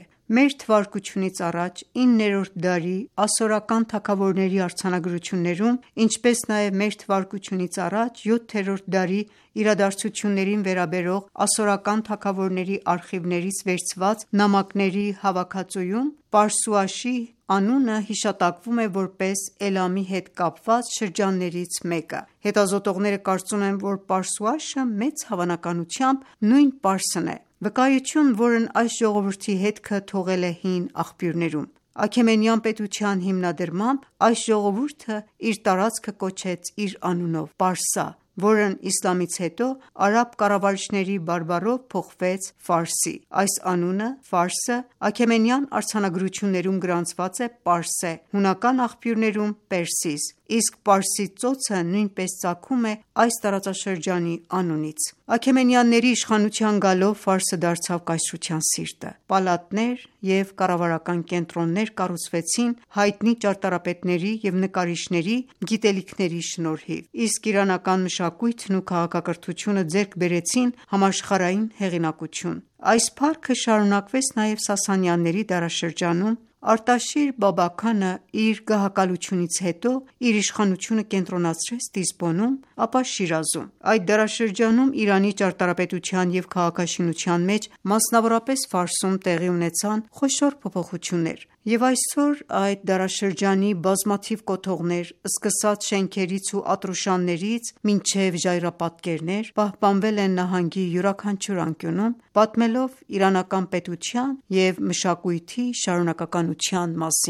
Մ.թ.ա. 9-րդ դարի ասորական թագավորների արձանագրություններում, ինչպես նաև մ.թ.ա. 7-րդ դարի իրադարձություններին վերաբերող ասորական թագավորների արխիվներից վերցված նամակների հավաքածուում Պարսուաշի անունը հիշատակվում է որպես Էլամի հետ կապված շրջաններից մեկը։ Հետազոտողները կարծում են, որ Պարսուաշը մեծ հավանականությամբ նույն Պարսն է, վկայություն, որն այս ժողովրդի հետքը թողել է հին աղբյուրներում։ Աքեմենյան պետության հիմնադրմամբ այս ժողովուրդը իր տարածքը կոչեց իր անունով՝ Պարսա, որն իսլամից հետո արաբ կառավարիչների բարբառով փոխվեց Ֆարսի։ Այս անունը՝ Ֆարսը, աքեմենյան արձանագրություններում գրանցված է Պարսե, հունական աղբյուրներում՝ Պերսիս, իսկ Պարսի ծոցը նույնպես ծագում է այս տարածաշրջանի անունից։ Աքեմենյանների իշխանության գալով Ֆարսը դարձավ կայսրության սիրտը։ Պալատներ և կառավարական կենտրոններ կառուցվեցին հայտնի ճարտարապետների և նկարիչների գիտելիքների շնորհիվ, իսկ իրանական մշակույթն ու քաղաքակրթությունը ձեռք բերեցին համաշխարհային հեղինակություն։ Այս փառքը շարունակվեց նաև Սասանյանների դարաշրջանում։ Արտաշիր Բաբաքանը իր գահակալությունից հետո իր իշխանությունը կենտրոնացրեց Տիզբոնում, ապա Շիրազում։ Այդ դարաշրջանում Իրանի ճարտարապետության և քաղաքաշինության մեջ, մասնավորապես Ֆարսում, տեղի ունեցան խոշոր փոփոխություններ, և այսօր այդ դարաշրջանի բազմաթիվ կոթողներ, սկսած շենքերից ու ատրուշաններից մինչև ժայռապատկերներ, պահպանվել են նահանգի յուրաքանչյուր անկյունում, պատմելով իրանական պետության և մշակույթի շարունակականության մասին։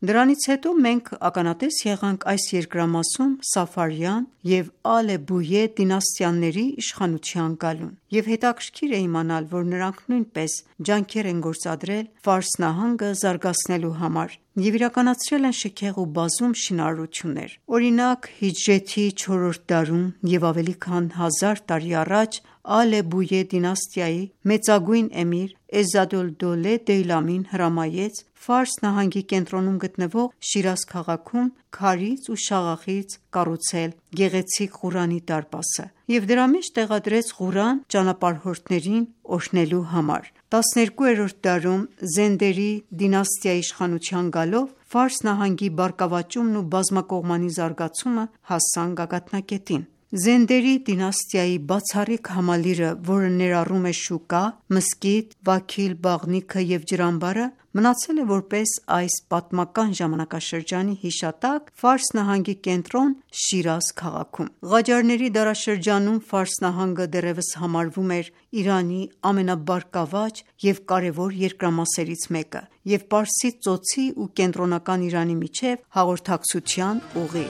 Դրանից հետո մենք ականատես եղանք այս երկրամասում Սաֆարյան և Ալե Բույե դինաստիաների իշխանության գալուն, և հետաքրքիր է իմանալ, որ նրանք նույնպես ջանքեր են գործադրել Ֆարս նահանգը զարգացնելու համար և իրականացրել են շքեղ ու բազում շինարարություններ: Օրինակ, հիջրեթի 4-րդ դարում և ավելի քան 1000 տարի առաջ Ալե Բույե դինաստիայի մեծագույն էմիր Էզզադոլդոլե Դեյլամին հրամայեց Ֆարս նահանգի կենտրոնում գտնվող Շիրազ քաղաքում քարից ու շաղախից կառուցել գեղեցիկ Ղուրանի դարպասը և դրա մեջ տեղադրեց Ղուրան ճանապարհորդներին օրհնելու համար: 12-րդ դարում Զենդերի դինաստիայի իշխանության գալով Ֆարս նահանգի բարգավաճումն ու բազմակողմանի զարգացումը հասան գագաթնակետին: Զենդերի դինաստիայի բացառիկ համալիրը, որը ներառում է շուկա, մզկիթ, Վաքիլ Բաղնիքը և ջրամբարը, մնացել է որպես այս պատմական ժամանակաշրջանի հիշատակ Ֆարս նահանգի կենտրոն Շիրազ քաղաքում: Ղաջարների դարաշրջանում Ֆարս նահանգը դեռևս համարվում էր Իրանի ամենաբարգավաճ և կարևոր երկրամասերից մեկը և Պարսից ծոցի ու կենտրոնական Իրանի միջև հաղորդակցության ուղի: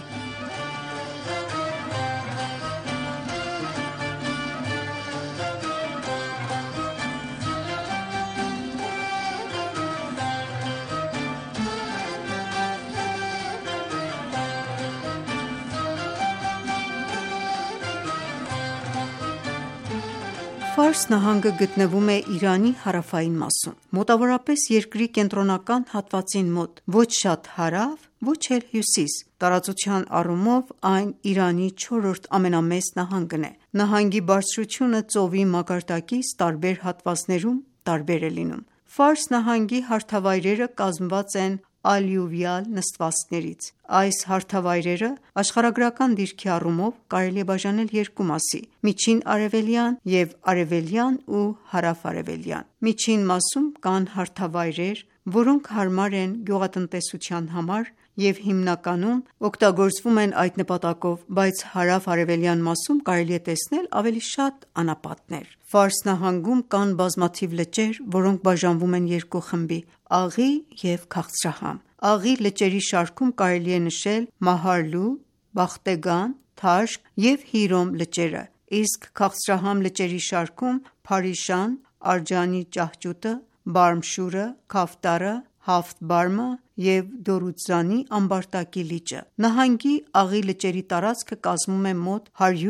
Ֆարս նահանգը գտնվում է Իրանի հարավային մասում, մոտավորապես երկրի կենտրոնական հատվածին մոտ, ոչ շատ հարավ, ոչ էլ հյուսիս: Տարածության առումով այն Իրանի չորրորդ ամենամեծ նահանգն է: Նահանգի բարձրությունը ծովի մակարդակից տարբեր հատվածներում տարբեր է լինում: Ֆարս նահանգի հարթավայրերը կազմված են ալյուվիալ նստվածքներից: Այս հարթավայրերը աշխարհագրական դիրքի առումով կարելի է բաժանել երկու մասի՝ Միջին Արևելյան և Արևելյան ու Հարավ-արևելյան: Միջին մասում կան հարթավայրեր, որոնք հարմար են գյուղատնտեսության համար և հիմնականում օգտագործվում են այդ նպատակով, բայց հարավ-արևելյան մասում կարելի է տեսնել ավելի շատ անապատներ: Ֆարս նահանգում կան բազմաթիվ լճեր, որոնք բաժանվում են երկու խմբի՝ Աղի և Քաղցրահամ: Աղի լճերի շարքում կարելի է նշել Մահարլու, Բախտեգան, Թաշկ և Հիրոմ լճերը, իսկ Քաղցրահամ լճերի շարքում Փարիշան, Արջանի ճահճուտը, Բարմշուրը, Քավթարը, Հաֆթ Բարմը և Դորուդզանի ամբարտակի լիճը: Նահանգի Աղի լճերի տարածքը կազմում է մոտ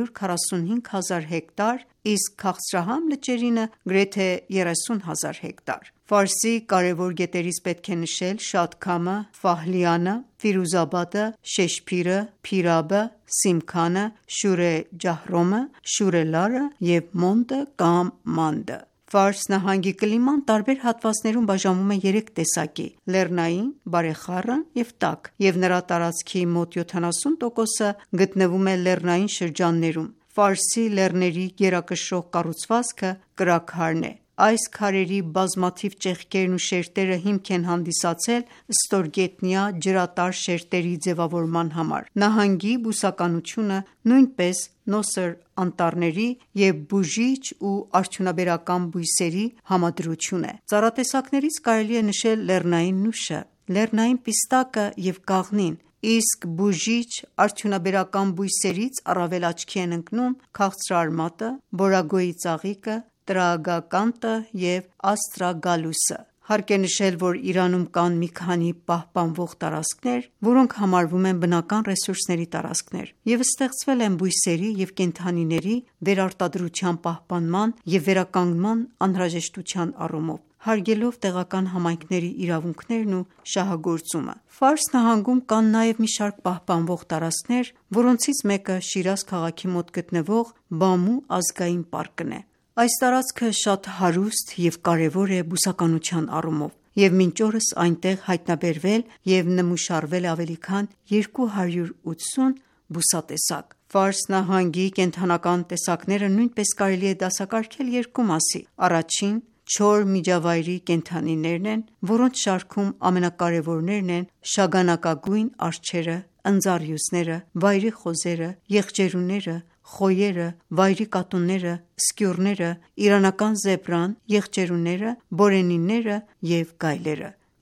145 հազար հեկտար, իսկ Քաղցրահամ լճերինը՝ գրեթե 30 հազար հեկտար: Ֆարսի կարևոր գետերից պետք է նշել Շադքամը, Ֆահլիանը, Ֆիրուզաբադը, Շեշփիրը, Փիրաբը, Սիմքանը, Շուրե Ջահրոմը, Շուրե Լարը և Մոնդը կամ Մանդը: Ֆարս նահանգի կլիման տարբեր հատվածներում բաժանվում է երեք տեսակի՝ լեռնային, բարեխառն և տաք, և նրա տարածքի մոտ 70%-ը գտնվում է լեռնային շրջաններում: Ֆարսի լեռների գերակշռող կառուցվածքը կրաքարն է: Այս քարերի բազմաթիվ ճեղքերն ու շերտերը հիմք են հանդիսացել ստորգետնյա ջրատար շերտերի ձևավորման համար: Նահանգի բուսականությունը նույնպես նոսր անտառների և բուժիչ ու արդյունաբերական բույսերի համադրություն է: Ծառատեսակներից կարելի է նշել լեռնային նուշը, լեռնային պիստակը և կաղնին, իսկ բուժիչ արդյունաբերական բույսերից առավել աչքի են ընկնում քաղցրարմատը, բորագոյի ծաղիկը, տրաագականտը և աստրագալուսը: Հարկ է նշել, որ Իրանում կան մի քանի պահպանվող տարածքներ, որոնք համարվում են բնական ռեսուրսների տարածքներ և ստեղծվել են բույսերի և կենդանիների վերարտադրության պահպանման և վերականգնման անհրաժեշտության առումով, հարգելով տեղական համայնքների իրավունքներն ու շահագործումը: Ֆարս նահանգում կան նաև մի շարք պահպանվող տարածքներ, որոնցից մեկը Շիրազ քաղաքի մոտ գտնվող Բամու ազգային պարկն է: Այս տարածքը շատ հարուստ և կարևոր է բուսականության առումով և մինչ օրս այնտեղ հայտնաբերվել և նմուշարվել է ավելի քան 280 բուսատեսակ: Ֆարս նահանգի կենդանական տեսակները նույնպես կարելի է դասակարգել երկու մասի: Առաջին չոր միջավայրի կենդանիներն են, որոնց շարքում ամենակարևորներն են շագանակագույն արջերը, ընձառյուծները, վայրի խոզերը, եղջերուները, խոյերը, վայրի կատուները, սկյուռները, իրանական զեբրան, եղջերուները, բորենիները և գայլերը: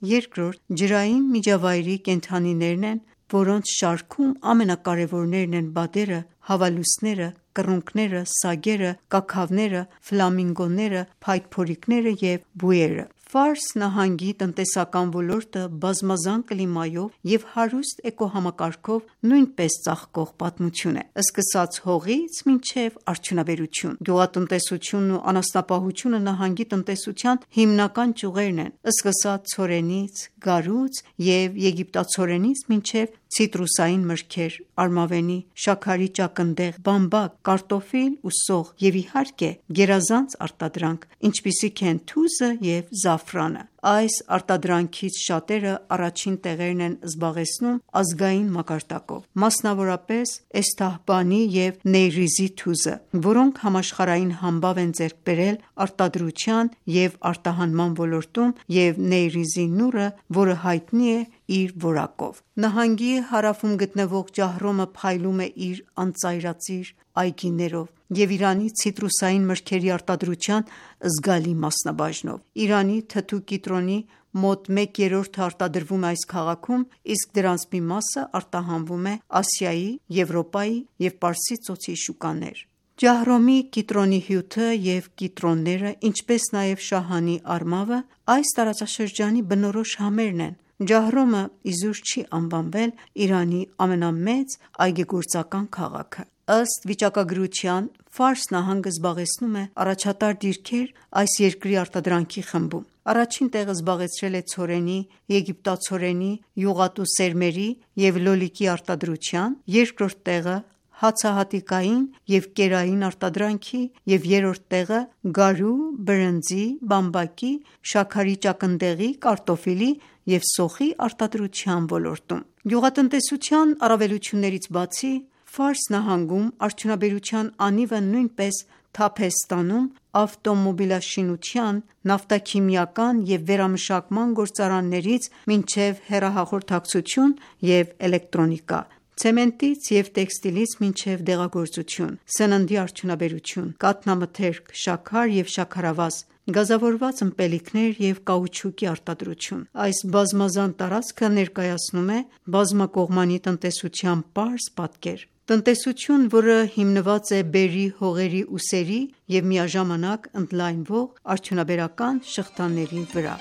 Երկրորդ, ջրային միջավայրի կենդանիներն են, որոնց շարքում ամենակարևորներն են բադերը, հավալուսները, կռունկները, սագերը, կաքավները, ֆլամինգոները, փայտփորիկները և բույերը։ Ֆարս նահանգի տնտեսական ոլորտը բազմազան կլիմայով և հարուստ էկոհամակարգով նույնպես ծաղկող պատմություն է, սկսած հողից մինչև արդյունաբերություն։ Գյուղատնտեսությունն ու անասնապահությունը նահանգի տնտեսության հիմնական ճյուղերն են, սկսած ցորենից, գարուց և եգիպտացորենից մինչև ցիտրուսային մրգեր, արմավենի, շաքարի ճակնդեղ, բամբակ, կարտոֆիլ ու սող և իհարկե գերազանց արտադրանք, ինչպիսիք են թուզը և զաֆրանը։ Այս արտադրանքից շատերը առաջին տեղերն են զբաղեցնում ազգային մակարդակով, մասնավորապես էսթահբանի և նեյրիզի թուզը, որոնք համաշխարհային համբավ են ձեռք բերել արտադրության և արտահանման ոլորտում, և նեյրիզի նուռը, որը հայտնի է իր որակով։ Նահանգի հարավում գտնվող ջահրոմը փայլում է իր անծայրածիր այգիներով և Իրանի ցիտրուսային մրգերի արտադրության զգալի մասնաբաժնով։ Իրանի թթու կիտրոնի մոտ 1/3-ը արտադրվում է այս քաղաքում, իսկ դրանց մի մասը արտահանվում է Ասիայի, Եվրոպայի և Պարսից ծոցի շուկաներ։ Ջահրոմի կիտրոնի հյութը և կիտրոնները, ինչպես նաև շահանի արմավը այս տարածաշրջանի բնորոշ համերն են։ Ջահրոմը իզուր չի անվանվել Իրանի ամենամեծ այգեգործական քաղաքը։ Ըստ վիճակագրության, Ֆարս նահանգը զբաղեցնում է առաջատար դիրքեր այս երկրի արտադրանքի խմբում։ Առաջին տեղը զբաղեցրել է ցորենի, եգիպտացորենի, յուղատու սերմերի և լոլիկի արտադրության, երկրորդ տեղը հացահատիկային և կերային արտադրանքի և երրորդ տեղը գարու, բրնձի, բամբակի, շաքարի ճակնդեղի, կարտոֆիլի և սոխի արտադրության ոլորտում։ Գյուղատնտեսության առավելություններից բացի, Ֆարս նահանգում արդյունաբերության անիվը նույնպես թափ է ստանում ավտոմոբիլաշինության, նավթաքիմիական և վերամշակման գործարաններից մինչև հեռահաղորդակցություն և էլեկտրոնիկա, ցեմենտից և տեքստիլից մինչև դեղագործություն, սննդի արդյունաբերություն, կաթնամթերք, շաքար և շաքարավազ, գազավորված ըմպելիքներ և կաուչուկի արտադրություն։ Այս բազմազան տարածքը ներկայացնում է բազմակողմանի տնտեսության պարզ պատկեր։ Տնտեսություն, որը հիմնված է բերրի, հողերի ու սերի և միաժամանակ ընդլայնվող արդյունաբերական շղթաների վրա։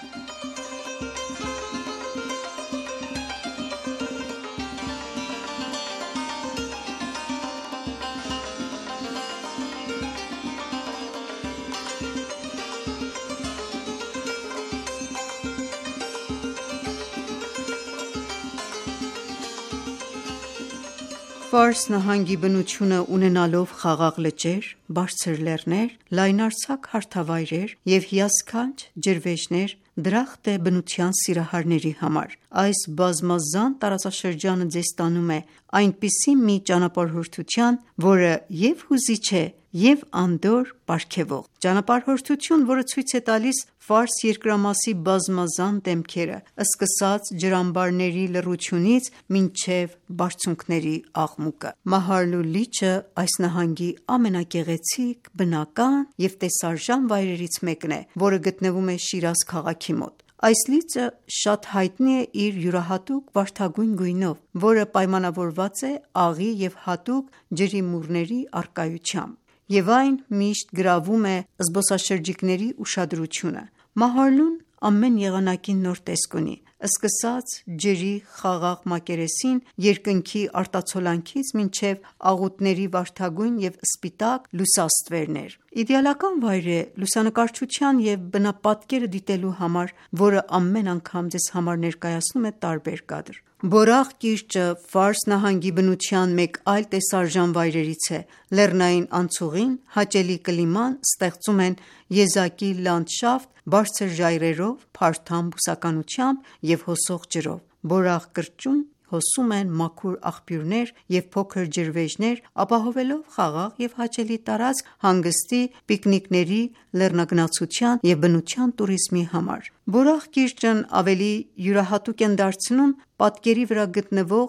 Ֆարս նահանգի բնությունը ունենալով խաղաղ լճեր, բարձր լեռներ, լայնարձակ հարթավայրեր և հիասքանչ ջրվեժներ, դրախտ է բնության սիրահարների համար։ Այս բազմազան տարածաշրջանը ձեզ տանում է այնպիսի մի ճանապարհորդության, որը և հուզիչ է, և անդորր պարգևող։ Ճանապարհորդություն, որը ցույց է տալիս Ֆարս երկրամասի բազմազան դեմքերը, սկսած ջրամբարների լռությունից մինչև բարձունքների աղմուկը։ Մահարլու լիճը այս նահանգի ամենագեղեցիկ, բնական և տեսարժան վայրերից մեկն է, որը գտնվում է Շիրազ քաղաքի մոտ։ Այս լիճը շատ հայտնի է իր յուրահատուկ վարդագույն գույնով, որը պայմանավորված է աղի և հատուկ ջրիմուռների առկայությամբ, և այն միշտ գրավում է զբոսաշրջիկների ուշադրությունը։ Մահարլուն ամեն եղանակին նոր տեսք ունի, սկսած ջրի խաղաղ մակերեսին, երկնքի արտացոլանքից մինչև աղուտների վարդագույն և սպիտակ լուսաստվերներ։ Իդեալական վայր է լուսանկարչության և բնապատկերը դիտելու համար, որը ամեն անգամ ձեզ համար ներկայացնում է տարբեր կադր։ Բորաղ կիրճը Ֆարս նահանգի բնության մեկ այլ տեսարժան վայրերից է։ Լեռնային անցուղին, հաճելի կլիման ստեղծում են եզակի լանդշաֆտ բարձր ժայռերով, փարթամ բուսականությամբ և հոսող ջրով։ Բորաղ կրճում հոսում են մաքուր աղբյուրներ և փոքր ջրվեժներ, ապահովելով խաղաղ և հաճելի տարածք հանգստի, պիկնիկների, լեռնագնացության և բնության տուրիզմի համար։ Բորաղ կիրճն ավելի յուրահատուկ են դարձնում պատկերի վրա գտնվող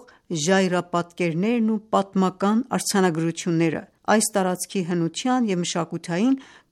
ժայռապատկերներն ու պատմական արձանագրությունները։ Այս տարածքի հնության և մշակութային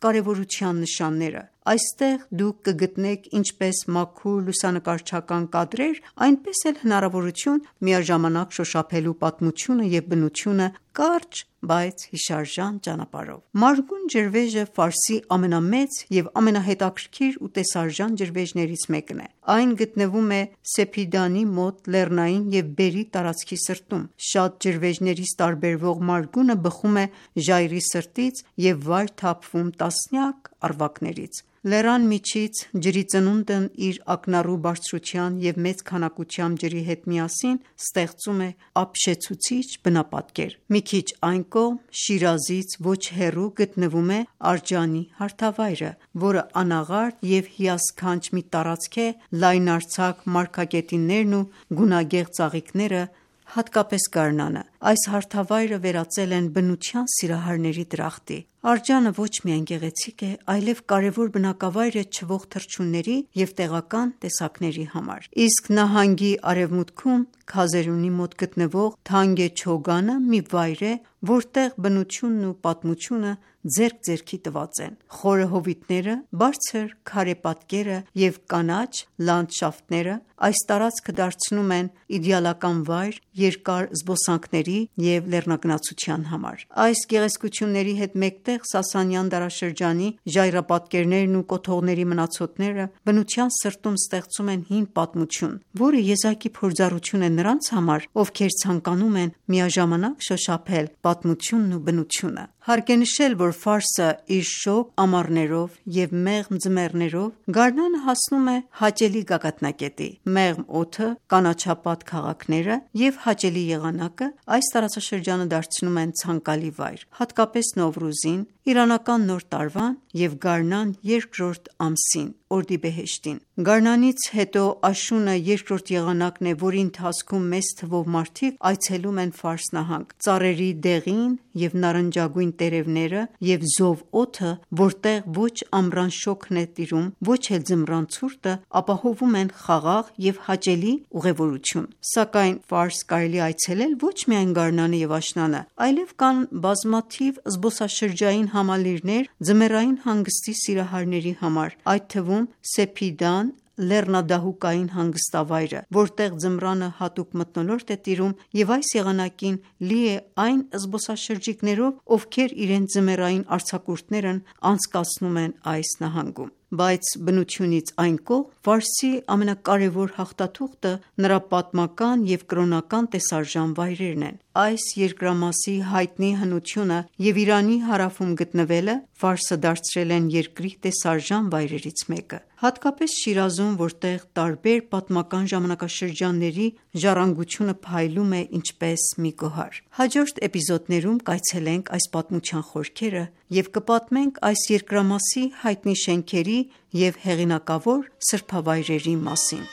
կարևորության նշանները։ Այստեղ դուք կգտնեք ինչպես մաքուր լուսանկարչական կադրեր, այնպես էլ հնարավորություն միաժամանակ շոշափելու պատմությունը և բնությունը կարճ, բայց հիշարժան ճանապարհով։ Մարգուն ջրվեժը Ֆարսի ամենամեծ և ամենահետաքրքիր ու տեսարժան ջրվեժներից մեկն է։ Այն գտնվում է Սեփիդանի մոտ լեռնային և բերրի տարածքի սրտում։ Շատ ջրվեժներից տարբերվող մարգունը բխում է ժայռի սրտից և վայր թափվում տասնյակ առվակներից։ Լեռան միջից ջրի ծնունդն իր ակնառու բարձրության և մեծ քանակությամբ ջրի հետ միասին ստեղծում է ապշեցուցիչ բնապատկեր։ Մի քիչ այն կողմ, Շիրազից ոչ հեռու գտնվում է Արջանի հարթավայրը, որը անաղարտ և հիասքանչ մի տարածք է լայնարձակ մարգագետիններն ու գունագեղ ծաղիկները, հատկապես գարնանը։ Այս հարթավայրը վերածել են բնության սիրահարների դրախտի։ Արջանը ոչ միայն գեղեցիկ է, այլև կարևոր բնակավայր է չվող թռչունների և տեղական տեսակների համար։ Իսկ նահանգի արևմուտքում Քազերունի մոտ գտնվող Թանգ Չոգանը մի վայր է, որտեղ բնությունն ու պատմությունը ձեռք ձեռքի տված են։ Խորը հովիտները, բարձր քարե պատկերը և կանաչ լանդշաֆտները այս տարածքը դարձնում են իդեալական վայր երկար զբոսանքների և լեռնագնացության համար։ Այս գեղեցկությունների հետ մեկտեղ Սասանյան դարաշրջանի ժայռապատկերներն ու կոթողների մնացորդները բնության սրտում ստեղծում են հին պատմություն, որը եզակի փորձառություն է նրանց համար, ովքեր ցանկանում են միաժամանակ շոշափել պատմությունն ու բնությունը։ Հարկ է նշել, որ Ֆարսը իր շոգ ամառներով և մեղմ ձմեռներով գարնանը հասնում է հաճելի գագաթնակետի։ Մեղմ օդը, կանաչապատ քաղաքները և հաճելի եղանակը այս տարածաշրջանը դարձնում են ցանկալի վայր, հատկապես Նովրուզին, իրանական Նոր տարվան և գարնան երկրորդ ամսին օրդիբեհեշտին։ Գարնանից հետո աշունը երկրորդ եղանակն է, որի ընթացքում մեծ թվով մարդիկ այցելում են Ֆարս նահանգ։ Ծառերի դեղին և նարնջագույն տերևները և զով օդը, որտեղ ոչ ամռան շոգն է տիրում, ոչ էլ ձմռան ցուրտը, ապահովում են խաղաղ և հաճելի ուղևորություն։ Սակայն Ֆարս կարելի է այցելել ոչ միայն գարնանը և աշնանը, այլև կան բազմաթիվ զբոսաշրջային համալիրներ ձմեռային հանգստի սիրահարների համար, այդ թվում Սեփիդան լեռնադահուկային հանգստավայրը, որտեղ ձմռանը հատուկ մթնոլորտ է տիրում և այս եղանակին լի է այն զբոսաշրջիկներով, ովքեր իրենց ձմեռային արձակուրդներն անցկացնում են այս նահանգում։ Բայց բնությունից այն կողմ, Ֆարսի ամենակարևոր հաղթաթուղթը նրա պատմական և կրոնական տեսարժան վայրերն են։ Այս երկրամասի հայտնի հնությունը և Իրանի հարավում գտնվելը Ֆարսը դարձրել են երկրի տեսարժան վայրերից մեկը։ Հատկապես Շիրազում, որտեղ տարբեր պատմական ժամանակաշրջանների ժառանգությունը փայլում է ինչպես մի գոհար։ Հաջորդ էպիզոդներում կայցելենք այս պատմության խորքերը և կպատմենք այս երկրամասի հայտնի շենքերի և հեղինակավոր սրբավայրերի մասին։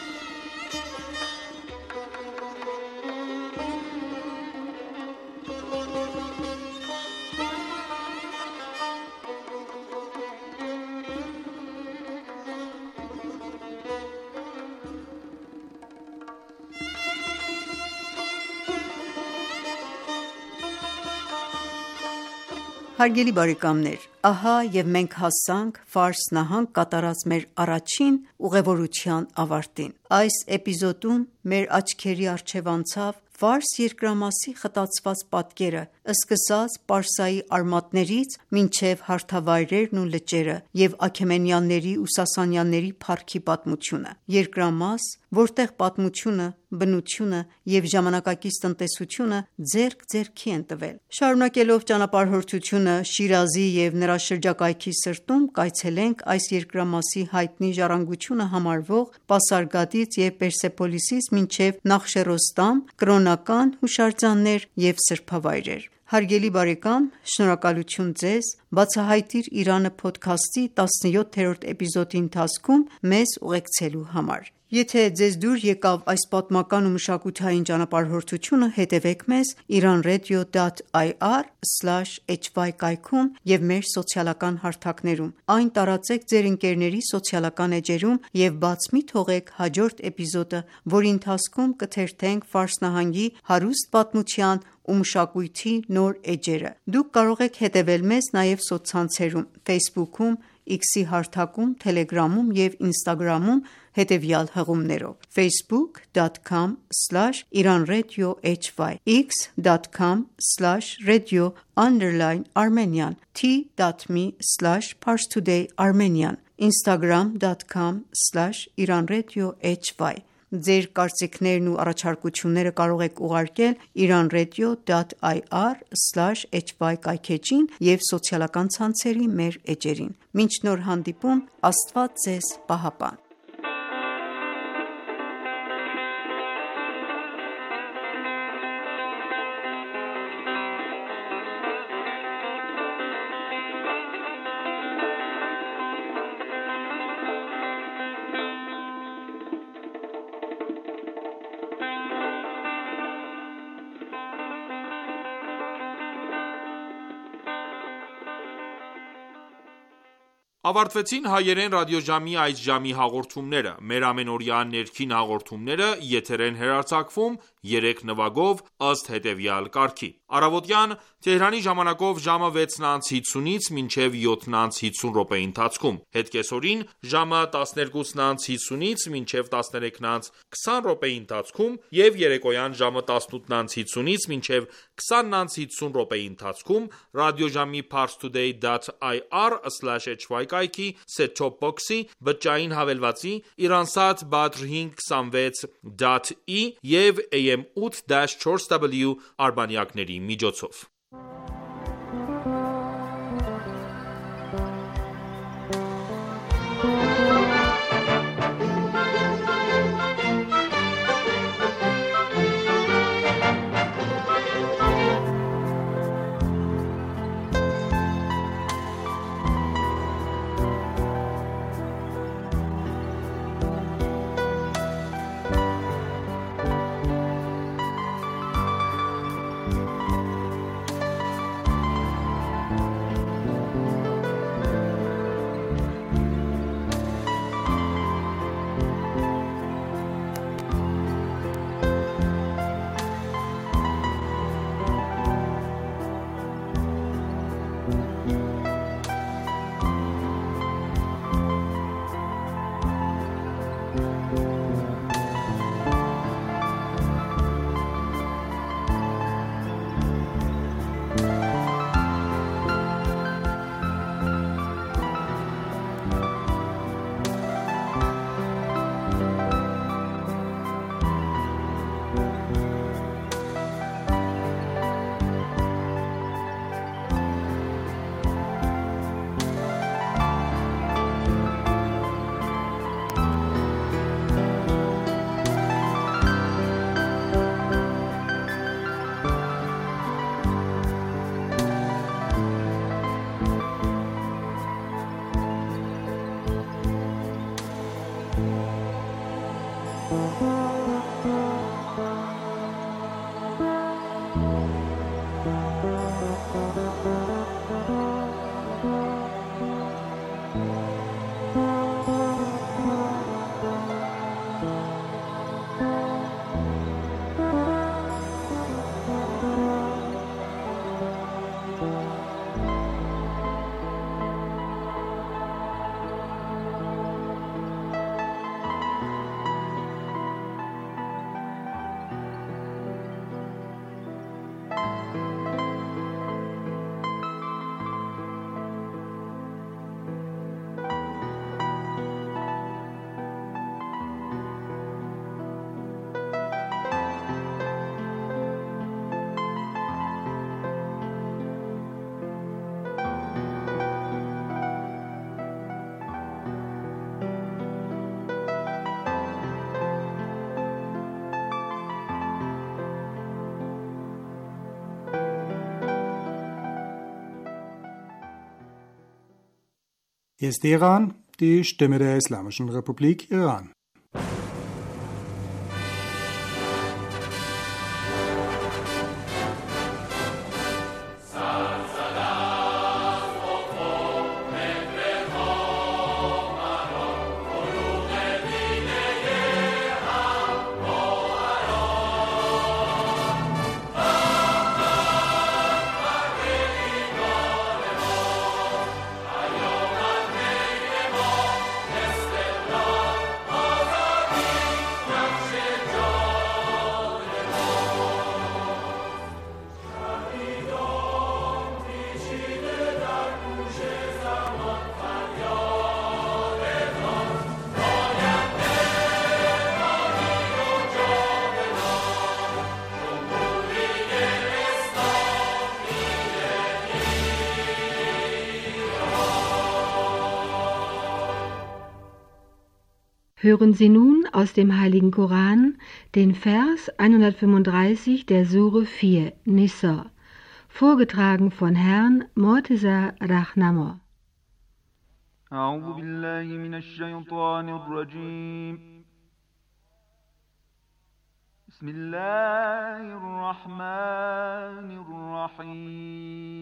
Հարգելի բարեկամներ, ահա և մենք հասանք Ֆարս նահանգ կատարած մեր առաջին ուղևորության ավարտին։ Այս էպիզոդում մեր աչքերի առջև անցավ Ֆարս երկրամասի խտացված պատկերը, սկսած Պարսայի արմատներից մինչև հարթավայրերն ու լճերը և Աքեմենյանների ու Սասանյանների փառքի պատմությունը։ Երկրամաս, որտեղ պատմությունը, բնությունը և ժամանակակից տնտեսությունը ձեռք ձեռքի են տվել։ Շարունակելով ճանապարհորդությունը Շիրազի և նրա շրջակայքի սրտում, կայցելենք այս երկրամասի հայտնի ժառանգությունը համարվող Պասարգադից և Պերսեպոլիսից մինչև Նախշերոստամ, կրոնական հուշարձաններ և սրբավայրեր։ Հարգելի բարեկամ, շնորհակալություն ձեզ «Բացահայտիր Իրանը» փոդքասթի 17-րդ էպիզոդի ընթացքում մեզ ուղեկցելու համար։ Եթե ձեզ դուր եկավ այս պատմական ու մշակութային ճանապարհորդությունը, հետևեք մեզ iranradio.ir/hy կայքում և մեր սոցիալական հարթակներում: Այն տարածեք ձեր ընկերների սոցիալական էջերում և բաց մի թողեք հաջորդ էպիզոդը, որի ընթացքում կթերթենք Ֆարս նահանգի հարուստ պատմության ու մշակույթի նոր էջերը: Դուք կարող եք հետևել մեզ նաև սոցցանցերում Facebook-ում, X-ի հարթակում, Telegram-ում և Instagram-ում հետևյալ հղումներով. facebook.com/iranradiohy x.com/radio_Armenian t.me/parstoday_armenian instagram.com/iranradiohy Ձեր կարծիքներն ու առաջարկությունները կարող եք ուղարկել iranradio.ir/hy կայքէջին և սոցիալական ցանցերի մեր էջերին: Մինչ նոր հանդիպում, Աստված ձեզ պահապան: Ավարտվեցին հայերեն ռադիոժամի այս ժամի հաղորդումները: Մեր ամենօրյա ներքին հաղորդումները եթեր են հեռարձակվում 3 նվագով ըստ հետևյալ կարգի: Առավոտյան Թեհրանի ժամանակով ժամը 6:50-ից մինչև 7:50 րոպեի ընթացքում, հետ կեսօրին ժամը 12:50-ից մինչև 13:20 րոպեի ընթացքում և երեկոյան ժամը 18:50-ից մինչև 20:50 րոպեի ընթացքում ռադիոժամի parstoday.ir/hy կայքի set-top box-ի, բջջային հավելվածի, Iransat Badr 526.E և AM 8-4W արբանյակների միջոցով: Hier ist Iran, die Stimme der Islamischen Republik Iran. Hören Sie nun aus dem Heiligen Koran den Vers 135 der Sure 4, Nisa, vorgetragen von Herrn Morteza Rahnama. أعوذ بالله من الشيطان الرجيم بسم الله الرحمن الرحيم